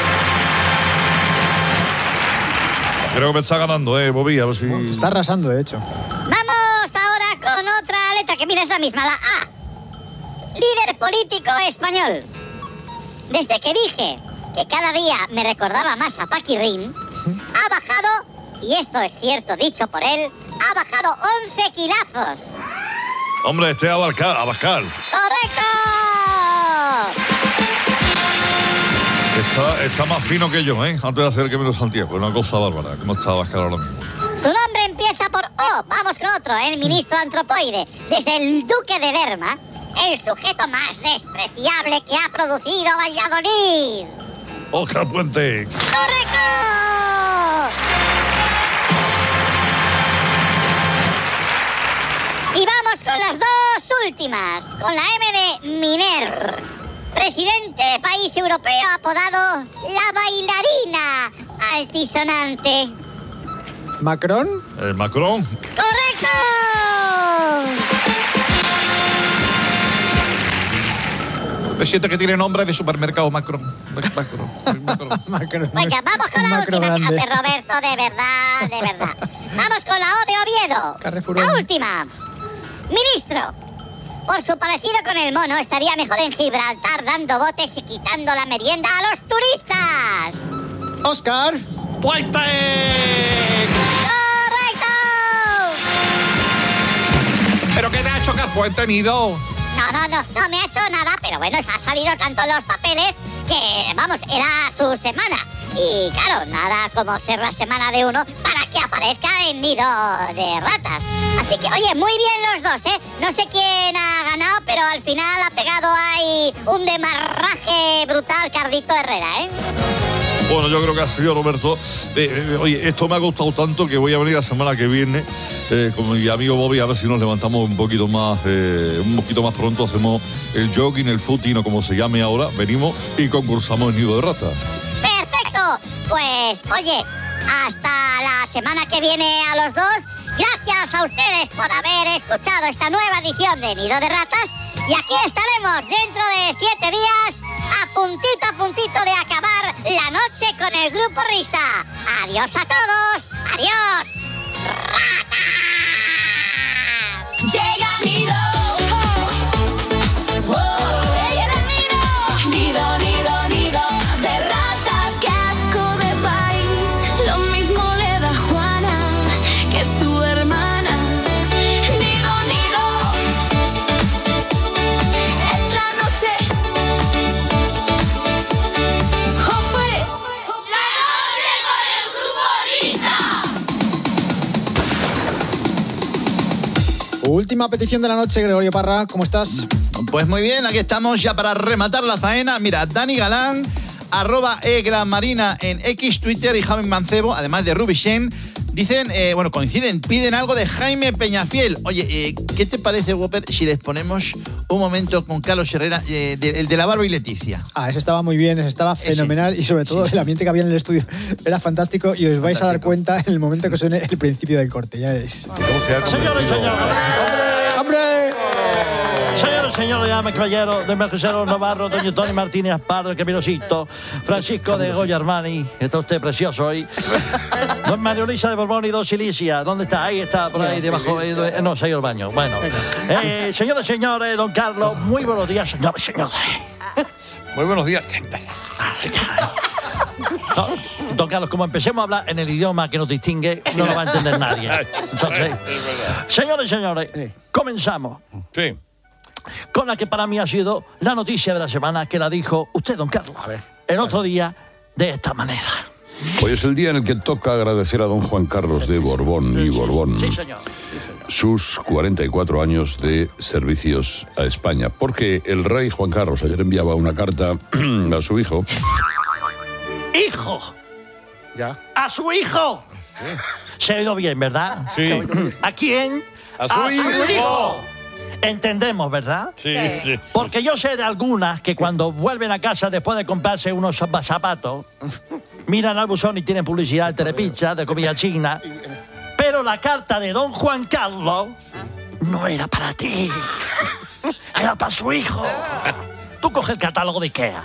Creo que me está ganando, Bobby, a ver si...
Te está arrasando, de hecho.
Vamos ahora con otra letra que mira es la misma, la A. Líder político español. Desde que dije que cada día me recordaba más a Paquirrín, ha bajado, y esto es cierto, dicho por él, ha bajado 11 kilazos.
Hombre, Abascal.
¡Correcto!
Está más fino que yo, antes de hacer que menos Santiago. Una cosa bárbara. ¿Cómo está Abascal ahora mismo?
Su nombre empieza por O. Vamos con otro, el ministro antropoide. Desde el duque de Lerma, el sujeto más despreciable que ha producido Valladolid.
Óscar Puente.
¡Correcto! Y vamos con las dos últimas, con la M de Miner, presidente de país europeo apodado la bailarina altisonante.
¿Macron?
¿Macron?
¡Correcto!
Presidente que tiene nombre de supermercado Macron.
Macron.
Venga, vamos con la última.
Grande.
Fíjate, Roberto, de verdad. Vamos con la O de Oviedo.
Carrefourón.
La última. Ministro, por su parecido con el mono, estaría mejor en Gibraltar dando botes y quitando la merienda a los turistas.
Óscar.
¡Puente!
¡Correcto!
¿Pero qué te ha hecho Puente, Nido?
No me ha hecho nada, pero bueno, ha salido tanto en los papeles que, vamos, era su semana. Y claro, nada como ser la semana de uno para que aparezca en Nido de Ratas. Así que, oye, muy bien los dos, ¿eh? No sé quién ha ganado, pero al final ha pegado ahí un demarraje brutal Cardito Herrera, ¿eh?
Bueno, yo creo que ha sido Roberto. Oye, esto me ha gustado tanto que voy a venir la semana que viene con mi amigo Bobby a ver si nos levantamos un poquito más pronto. Hacemos el jogging, el footing o como se llame ahora. Venimos y concursamos en Nido de Ratas.
¡Perfecto! Pues, oye, hasta la semana que viene a los dos. Gracias a ustedes por haber escuchado esta nueva edición de Nido de Ratas. Y aquí estaremos dentro de 7 días, a puntito de acabar la noche con el Grupo Risa. ¡Adiós a todos! ¡Adiós! ¡Ratas!
Llega Nido. Nido, nido, nido de ratas. Qué asco de país. Lo mismo le da Juana que su hermana. Nido, nido. Es la noche. ¡Hombre! La noche con el Grupo Risa.
Última petición de la noche, Gregorio Parra, ¿cómo estás?
Pues muy bien, aquí estamos ya para rematar la faena. Mira, Dani Galán, @egranmarina en X, Twitter y Jaime Mancebo, además de Rubischen, dicen, coinciden, piden algo de Jaime Peñafiel. Oye, ¿qué te parece, Whopper, si les ponemos un momento con Carlos Herrera, el de la Barba y Leticia?
Ese estaba muy bien, ese estaba fenomenal y sobre todo el ambiente que había en el estudio era fantástico y os vais a dar cuenta en el momento que suene el principio del corte, ya veis.
Señores,
¡Hombre!
Señores, ya me caballero de Mercosero Navarro, doña Tony Martínez Pardo, el Camirosito, Francisco de Goya Armani, está usted precioso hoy. Don María Luisa de Borbón y Don Silicia, ¿dónde está? Ahí está, por ahí debajo, no, se ha ido al baño. Bueno, señores, don Carlos, muy buenos días, señores.
Muy buenos días.
No, don Carlos, como empecemos a hablar en el idioma que nos distingue, no lo va a entender nadie. Entonces, señores, comenzamos.
Sí.
Con la que para mí ha sido la noticia de la semana, que la dijo usted, don Carlos, el otro día de esta manera.
Hoy es el día en el que toca agradecer a don Juan Carlos de Borbón y Borbón sus 44 años de servicios a España, porque el rey Juan Carlos ayer enviaba una carta a su hijo.
¡Hijo!
¿Ya?
¡A su hijo!
¿Qué?
Se ha oído bien, ¿verdad?
Sí.
¿A quién?
¡A su hijo!
Entendemos, ¿verdad?
Sí.
Porque yo sé de algunas que cuando vuelven a casa después de comprarse unos zapatos, miran al buzón y tienen publicidad de Telepizza, de comida china. Pero la carta de don Juan Carlos no era para ti. Era para su hijo. Tú coge el catálogo de Ikea.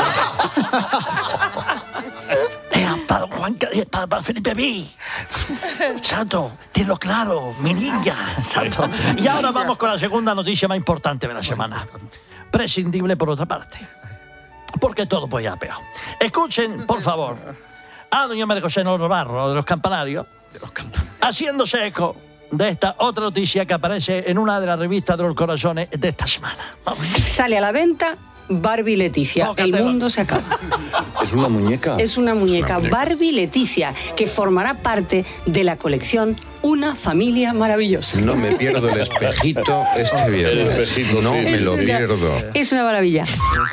Era para Felipe B. Santo, tenlo claro, mi niña. Santo. Y ahora vamos con la segunda noticia más importante de la semana. Prescindible por otra parte. Porque todo puede ir a peor. Escuchen, por favor, a doña María José Navarro de los Campanarios, haciéndose eco de esta otra noticia que aparece en una de las revistas de los corazones de esta semana. Vamos.
Sale a la venta Barbie Leticia. El mundo se acaba.
¿Es una muñeca?
Es una muñeca Barbie Leticia que formará parte de la colección Una Familia Maravillosa.
No me pierdo el espejito este viernes.
El espejito,
no
sí.
me lo pierdo.
Es una maravilla.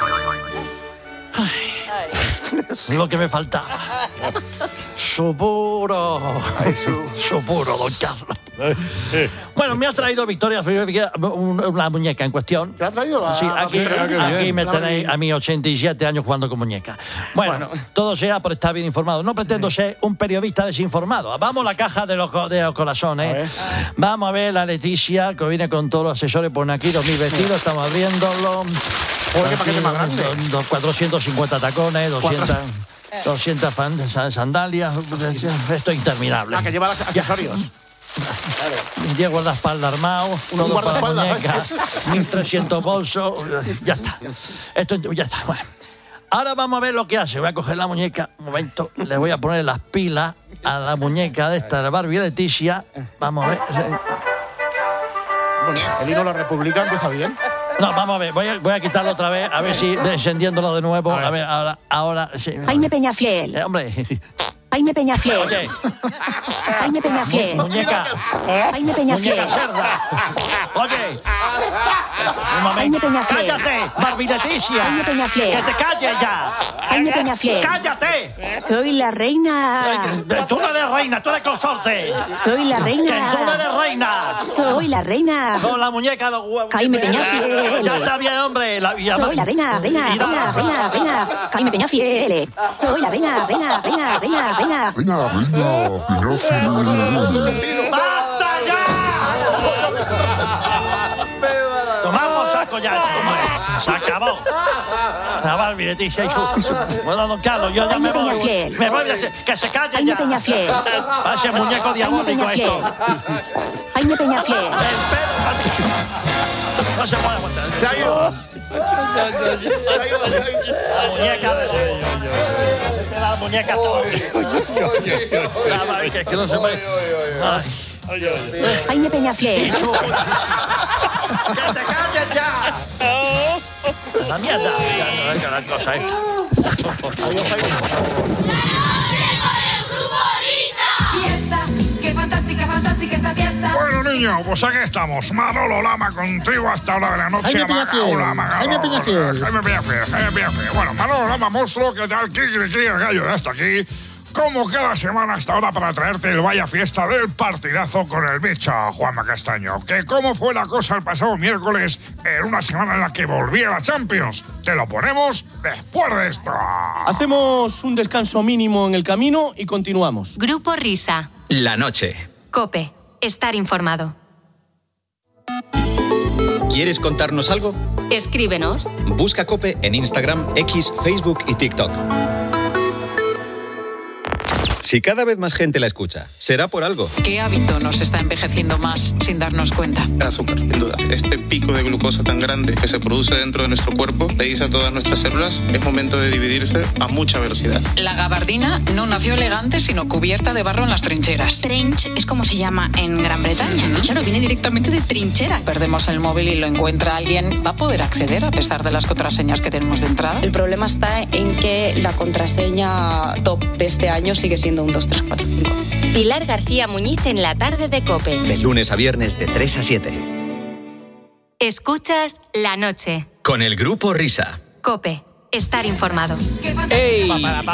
Lo que me faltaba. Su puro, don Carlos. Bueno, me ha traído Victoria Frigorífica una muñeca en cuestión.
¿Te ha traído
Sí, aquí me tenéis a mis 87 años jugando con muñecas. Bueno, todo sea por estar bien informado. No pretendo ser un periodista desinformado. Vamos a la caja de los corazones. Vamos a ver la Leticia, que viene con todos los asesores. Pone aquí 2000 vestidos, estamos abriéndolo.
Qué paquete más grande.
450 tacones, 200 sandalias. Esto es interminable.
Que lleva accesorios.
10 guardaespaldas armados, uno para la muñeca, 1.300 bolsos, ya está. Esto ya está. Bueno. Ahora vamos a ver lo que hace. Voy a coger la muñeca, un momento, le voy a poner las pilas a la muñeca de esta de Barbie Leticia. Vamos a ver.
Bueno, el hilo de la República empieza bien.
No, vamos a ver, voy a quitarlo otra vez, a ver si encendiéndolo de nuevo. A ver, ahora sí.
Jaime Peñafiel.
Hombre.
Jaime Peñafiel.
Oye.
Jaime Peñafiel.
Muñeca.
Jaime Peñafiel.
Muñeca cerda. Oye. Un momento.
Jaime Peñafiel.
¡Cállate, Barbie Leticia!
Jaime Peñafiel.
¡Que te calles ya!
Jaime Peñafiel.
¡Cállate!
Soy la reina.
Tú no eres reina, tú eres consorte.
Soy la reina.
Que tú no eres reina.
Soy la reina.
Con la muñeca los huevos.
Jaime Peñafiel.
Ya está bien, hombre.
Soy la reina. Jaime Peñafiel. Soy la reina.
¡Basta ya! Tomamos saco ya, hombre. Se acabó. La Barbie Leticia y su... Bueno, don Carlos, yo ya me voy. Me voy a hacer... Que se calle
Jaime
ya.
Peñafiel.
Parece muñeco diabólico esto.
Jaime Peñafiel.
No se puede aguantar.
Se ha ido.
La muñeca de... La muñeca todo. Que no se puede...
Jaime Peñafiel.
¡Que te calles ya! La mierda. Ya, la cosa esta. Adiós, Jaime.
Fiesta, qué fantástica esta fiesta.
Bueno, niño, pues aquí estamos. Manolo Lama contigo hasta hora de la noche.
Jaime Peñafiel. Jaime Peñafiel.
Bueno, Manolo Lama, monstruo, ¿qué tal? Kikiriki, el gallo ya está aquí. Como cada semana hasta ahora para traerte el vaya fiesta del partidazo con el bicho Juanma Castaño. Que cómo fue la cosa el pasado miércoles en una semana en la que volvía la Champions. Te lo ponemos después de esto.
Hacemos un descanso mínimo en el camino y continuamos.
Grupo Risa.
La noche.
COPE. Estar informado.
¿Quieres contarnos algo?
Escríbenos.
Busca COPE en Instagram, X, Facebook y TikTok. Si cada vez más gente la escucha, será por algo.
¿Qué hábito nos está envejeciendo más sin darnos cuenta?
El azúcar, sin duda. Este pico de glucosa tan grande que se produce dentro de nuestro cuerpo le dice a todas nuestras células, es momento de dividirse a mucha velocidad.
La gabardina no nació elegante, sino cubierta de barro en las trincheras.
Trench es como se llama en Gran Bretaña, ¿no? Claro, viene directamente de trinchera.
Perdemos el móvil y lo encuentra alguien, ¿va a poder acceder a pesar de las contraseñas que tenemos de entrada?
El problema está en que la contraseña top de este año sigue siendo un 2, 3, 4, 5.
Pilar García Muñiz en la tarde de COPE.
De lunes a viernes de 3 a 7.
Escuchas La Noche.
Con el Grupo Risa.
COPE. Estar informado.
¡Ey!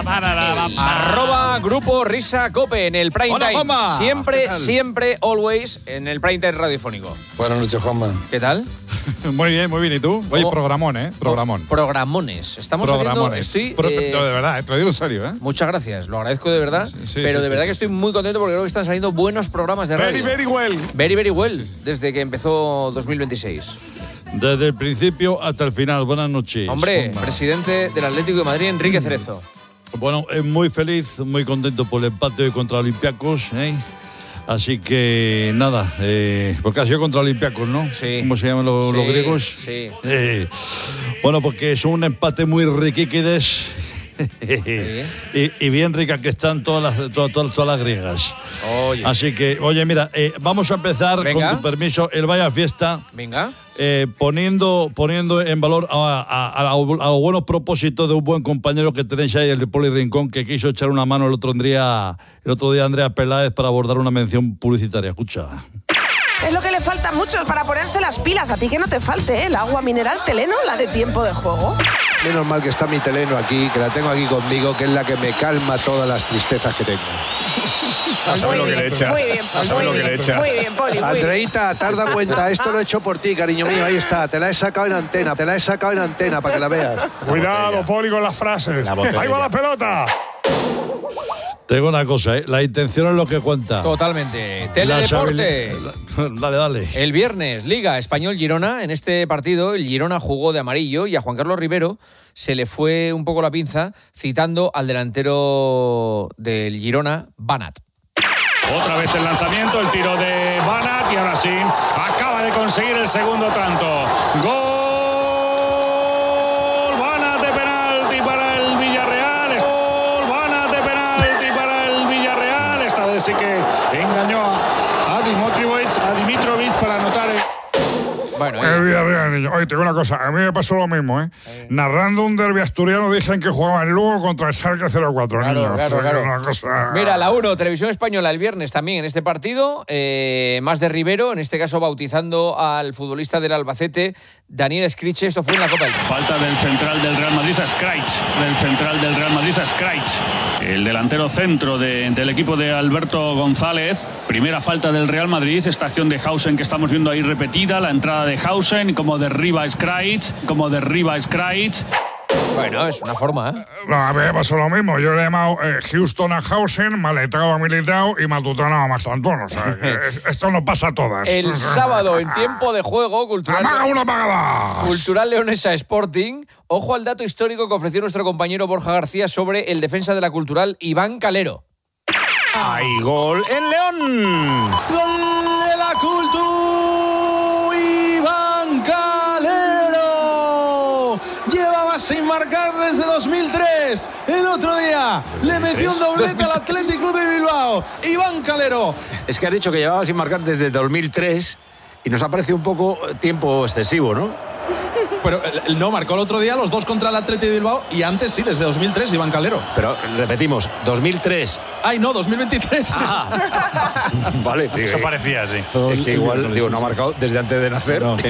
@ Grupo Risa Cope en el Prime
Hola,
Time.
Juanma.
Siempre, always en el Prime Time radiofónico.
Buenas noches, Juanma.
¿Qué tal?
Muy bien. ¿Y tú? Oye, programón, ¿eh? Programón.
Programones. Estamos
Programones.
saliendo...
De verdad, te lo digo en serio, ¿eh?
Muchas gracias, lo agradezco de verdad. Pero de verdad que estoy muy contento porque creo que están saliendo buenos programas de radio.
Very well.
Very well, desde que empezó 2026.
Desde el principio hasta el final. Buenas noches.
Hombre,
Juanma.
presidente del Atlético de Madrid, Enrique Cerezo.
Bueno, muy feliz, muy contento por el empate hoy contra Olympiacos, ¿eh? Así que nada, porque ha sido contra Olympiacos, ¿no?
Sí.
¿Cómo se llaman los griegos?
Sí.
Bueno, porque es un empate muy riquiquides. y bien ricas que están todas las griegas.
Oye.
Así que, oye, mira, vamos a empezar,
Venga.
con tu permiso, el Vaya Fiesta.
Venga.
Poniendo en valor a los buenos propósitos de un buen compañero que tenéis ahí, el de Poli Rincón, que quiso echar una mano el otro día Andrea Peláez para abordar una mención publicitaria. Escucha.
Es lo que le falta a muchos para ponerse las pilas. A ti que no te falte, ¿eh? El agua mineral Teleno, la de tiempo de juego.
Menos mal que está mi Teleno aquí, que la tengo aquí conmigo, que es la que me calma todas las tristezas que tengo.
A saber lo que le echa. Muy bien, a saber lo que le echa. Muy bien, Poli, muy bien.
Andreita, te has dado cuenta, esto lo he hecho por ti, cariño mío, ahí está, te la he sacado en antena para que la veas.
Cuidado, Poli, con las frases. ¡Ahí va la pelota!
Te digo una cosa, la intención es lo que cuenta.
Totalmente. Teledeporte.
Dale.
El viernes, Liga Español-Girona. En este partido, el Girona jugó de amarillo y a Juan Carlos Rivero se le fue un poco la pinza citando al delantero del Girona, Banat.
Otra vez el lanzamiento, el tiro de Banat y ahora sí, acaba de conseguir el segundo tanto. ¡Gol! Banat de penalti para el Villarreal. ¡Gol! Banat de penalti para el Villarreal. Esta vez sí que engañó a Dimitrovic para anotar
el Villarreal, niño. Oye, te digo una cosa, a mí me pasó lo mismo, ¿eh? Narrando un derbi asturiano dicen que jugaba en Lugo contra el Schalke 04, niño.
Claro.
Una cosa...
Mira, la 1, Televisión Española el viernes también en este partido, más de Rivero, en este caso bautizando al futbolista del Albacete, Daniel Scriche. Esto fue en la Copa del Rey.
Falta del central del Real Madrid a Scriche. El delantero centro del equipo de Alberto González. Primera falta del Real Madrid. Esta acción de Hausen que estamos viendo ahí repetida. La entrada de Hausen, como derriba Scriche.
Bueno, es una forma, ¿eh?
No, a mí me pasó lo mismo. Yo le he llamado Houston a Hausen, Maletao a Militao y Matutano a Mastantuono. O sea, esto no pasa a todas.
El sábado, en tiempo de juego, Cultural Leonesa Sporting. Ojo al dato histórico que ofreció nuestro compañero Borja García sobre el defensa de la Cultural, Iván Calero.
¡Hay gol en León! ¡Gol de la Cultural! ¡Iván Calero! Llevaba sin marcar desde 2003. El otro día le metió un doblete al Athletic Club de Bilbao. Iván Calero.
Es que has dicho que llevaba sin marcar desde 2003 y nos ha parecido un poco tiempo excesivo, ¿no?
Pero no, marcó el otro día los dos contra el Athletic de Bilbao y antes sí, desde 2003, Iván Calero.
Pero repetimos, 2003.
Ay, no, 2023.
Vale.
Eso parecía, sí.
Es que igual, no ha marcado desde antes de nacer. No,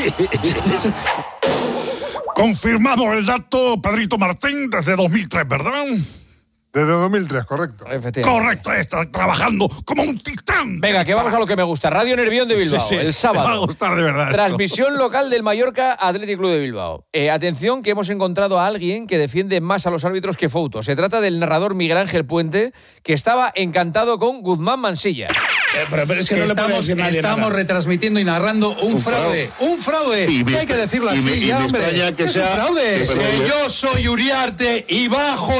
Confirmamos el dato, Pedrito Martín, desde 2003, ¿verdad?
Desde 2003, correcto.
Correcto, está trabajando como un titán.
Venga, que vamos a lo que me gusta. Radio Nervión de Bilbao,
Sí,
el sábado.
Me va a gustar de verdad.
Transmisión local del Mallorca Athletic Club de Bilbao. Atención, que hemos encontrado a alguien que defiende más a los árbitros que Fouto. Se trata del narrador Miguel Ángel Puente, que estaba encantado con Guzmán Mansilla.
Pero es que no estamos retransmitiendo y narrando un fraude. Un fraude. ¿Qué hay que decirlo así, hombre?
Que
es un fraude. Yo soy Uriarte y bajo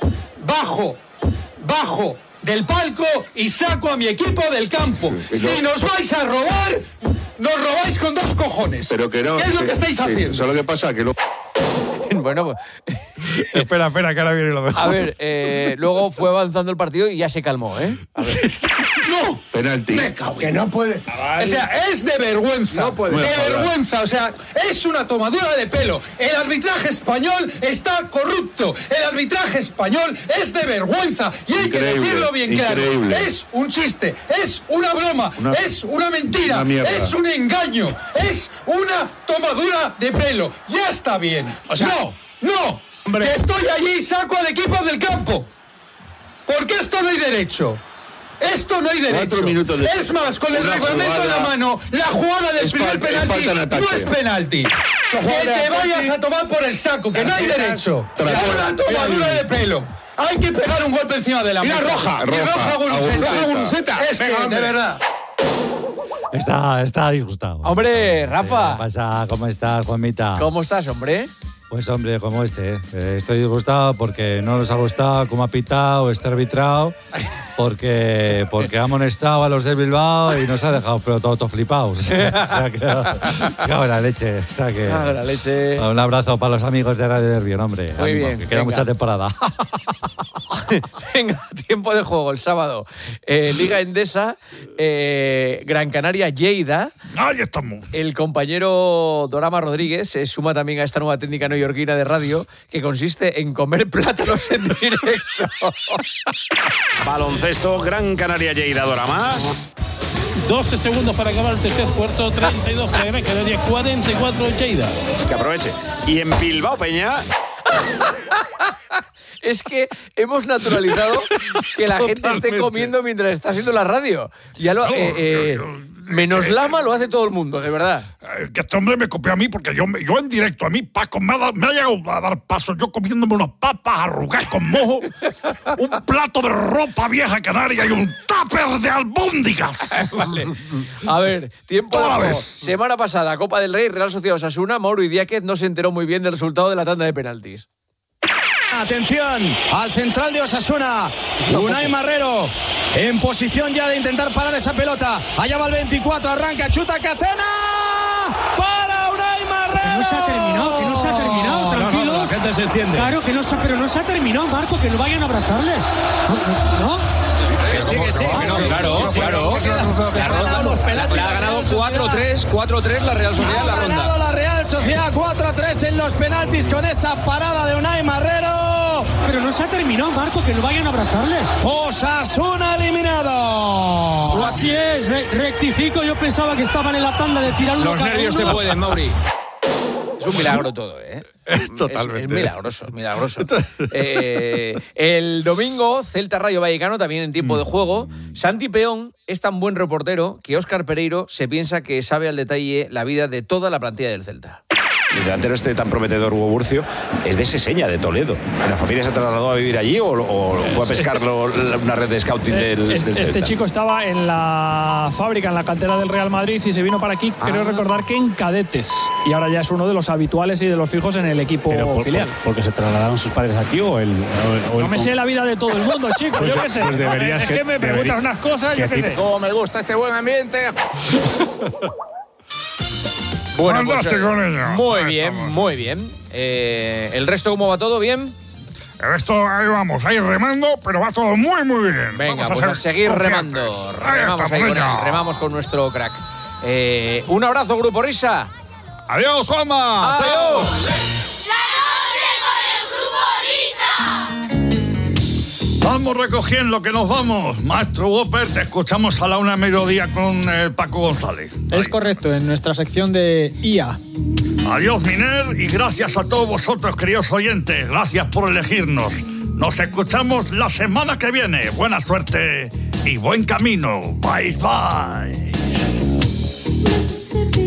del palco y saco a mi equipo del campo. Si nos vais a robar, nos robáis con dos cojones.
Pero que no.
¿Qué es lo que estáis haciendo?
Eso es lo que pasa, que lo...
Bueno, pues...
espera, que ahora viene lo mejor.
A ver, luego fue avanzando el partido y ya se calmó, ¿eh?
¡No!
Penalti.
Me cago que no puede. O sea, es de vergüenza. No puede. De vergüenza. O sea, es una tomadura de pelo. El arbitraje español está corrupto. El arbitraje español es de vergüenza. Y hay que decirlo bien claro. Es un chiste. Es una broma. Es una mentira. Es un engaño. Es una tomadura de pelo. Ya está bien. O sea, no. Hombre. Que estoy allí y saco al equipo del campo. Porque esto no hay derecho. Esto no hay derecho.
4 minutos de...
Es más, con el reglamento en la mano, la jugada del primer penalti no es penalti. Que te vayas a tomar por el saco, que no hay derecho. Es una tomadura de pelo. Hay que pegar un golpe encima de la mesa.
Roja,
Guruceta. Es que, de verdad.
Está disgustado.
Hombre, Rafa.
¿Qué pasa? ¿Cómo estás, Juanmita?
¿Cómo estás, hombre?
Pues hombre, como estoy disgustado porque no nos ha gustado cómo ha pitado, está arbitrado, porque ha amonestado a los de Bilbao y nos ha dejado pero todo flipados. O sea, que cago en la leche. O sea, que
cago en la leche.
Un abrazo para los amigos de Radio Nervión, hombre.
Muy
ánimo,
bien.
Que queda mucha temporada.
Venga, tiempo de juego el sábado. Liga Endesa, Gran Canaria, Lleida.
Ahí estamos.
El compañero Dorama Rodríguez se suma también a esta nueva técnica neoyorquina de radio que consiste en comer plátanos en directo.
Baloncesto, Gran Canaria, Lleida, Dorama.
12 segundos para acabar el tercer cuarto, 32 para Gran Canaria, 44 Lleida.
Que aproveche. Y en Bilbao, Peña...
Es que hemos naturalizado que la gente esté comiendo mientras está haciendo la radio. Ya lo, menos Lama lo hace todo el mundo, de verdad.
Que este hombre me copió a mí porque yo en directo, a mí Paco me ha llegado a dar paso, yo comiéndome unas papas arrugadas con mojo, un plato de ropa vieja canaria y un tupper de albóndigas.
Vale. A ver, tiempo de juego. Semana pasada, Copa del Rey, Real Sociedad Osasuna, Mauro Idiáquez no se enteró muy bien del resultado de la tanda de penaltis.
Atención al central de Osasuna, Unai Marrero, en posición ya de intentar parar esa pelota. Allá va el 24, arranca, chuta Catena. ¡Para Unai Marrero!
Que no se ha terminado, tranquilos.
No, la gente se enciende.
Claro que pero no se ha terminado, Marco, que no vayan a abrazarle. ¿No?
Sí, claro.
La ha ganado 4-3 la Real Sociedad en la ronda.
Ha ganado la Real Sociedad 4-3 en los penaltis con esa parada de Unai Marrero.
Pero no se ha terminado, Marco, que no vayan a abrazarle.
Osasuna eliminado.
Así es, rectifico, yo pensaba que estaban en la tanda de tirar uno.
Los nervios te pueden, Mauri. Es un milagro todo, ¿eh?
Es totalmente.
Es milagroso. El domingo, Celta Rayo Vallecano, también en tiempo de juego. Santi Peón es tan buen reportero que Óscar Pereiro se piensa que sabe al detalle la vida de toda la plantilla del Celta.
El delantero tan prometedor, Hugo Burcio, es de Seseña, de Toledo. ¿La familia se trasladó a vivir allí o fue a pescar una red de scouting del Celta?
Este chico estaba en la fábrica, en la cantera del Real Madrid y se vino para aquí, creo recordar que en cadetes. Y ahora ya es uno de los habituales y de los fijos en el equipo filial.
¿Porque se trasladaron sus padres aquí o el...?
No me sé la vida de todo el mundo, chico, yo qué sé.
Pues deberías
es que me preguntas unas cosas, yo qué sé.
¡Cómo me gusta este buen ambiente!
Bueno,
fantástico, niño.
Muy bien. ¿El resto cómo va todo? ¿Bien?
El resto, ahí vamos, ahí remando, pero va todo muy bien.
Venga, pues a seguir remando. Remamos con nuestro crack. Un abrazo, Grupo Risa.
Adiós, Juanma.
Adiós.
Vamos recogiendo que nos vamos. Maestro Whopper, te escuchamos a la 1:00 con Paco González.
Es correcto, en nuestra sección de IA.
Adiós, Miner, y gracias a todos vosotros, queridos oyentes. Gracias por elegirnos. Nos escuchamos la semana que viene. Buena suerte y buen camino. Bye.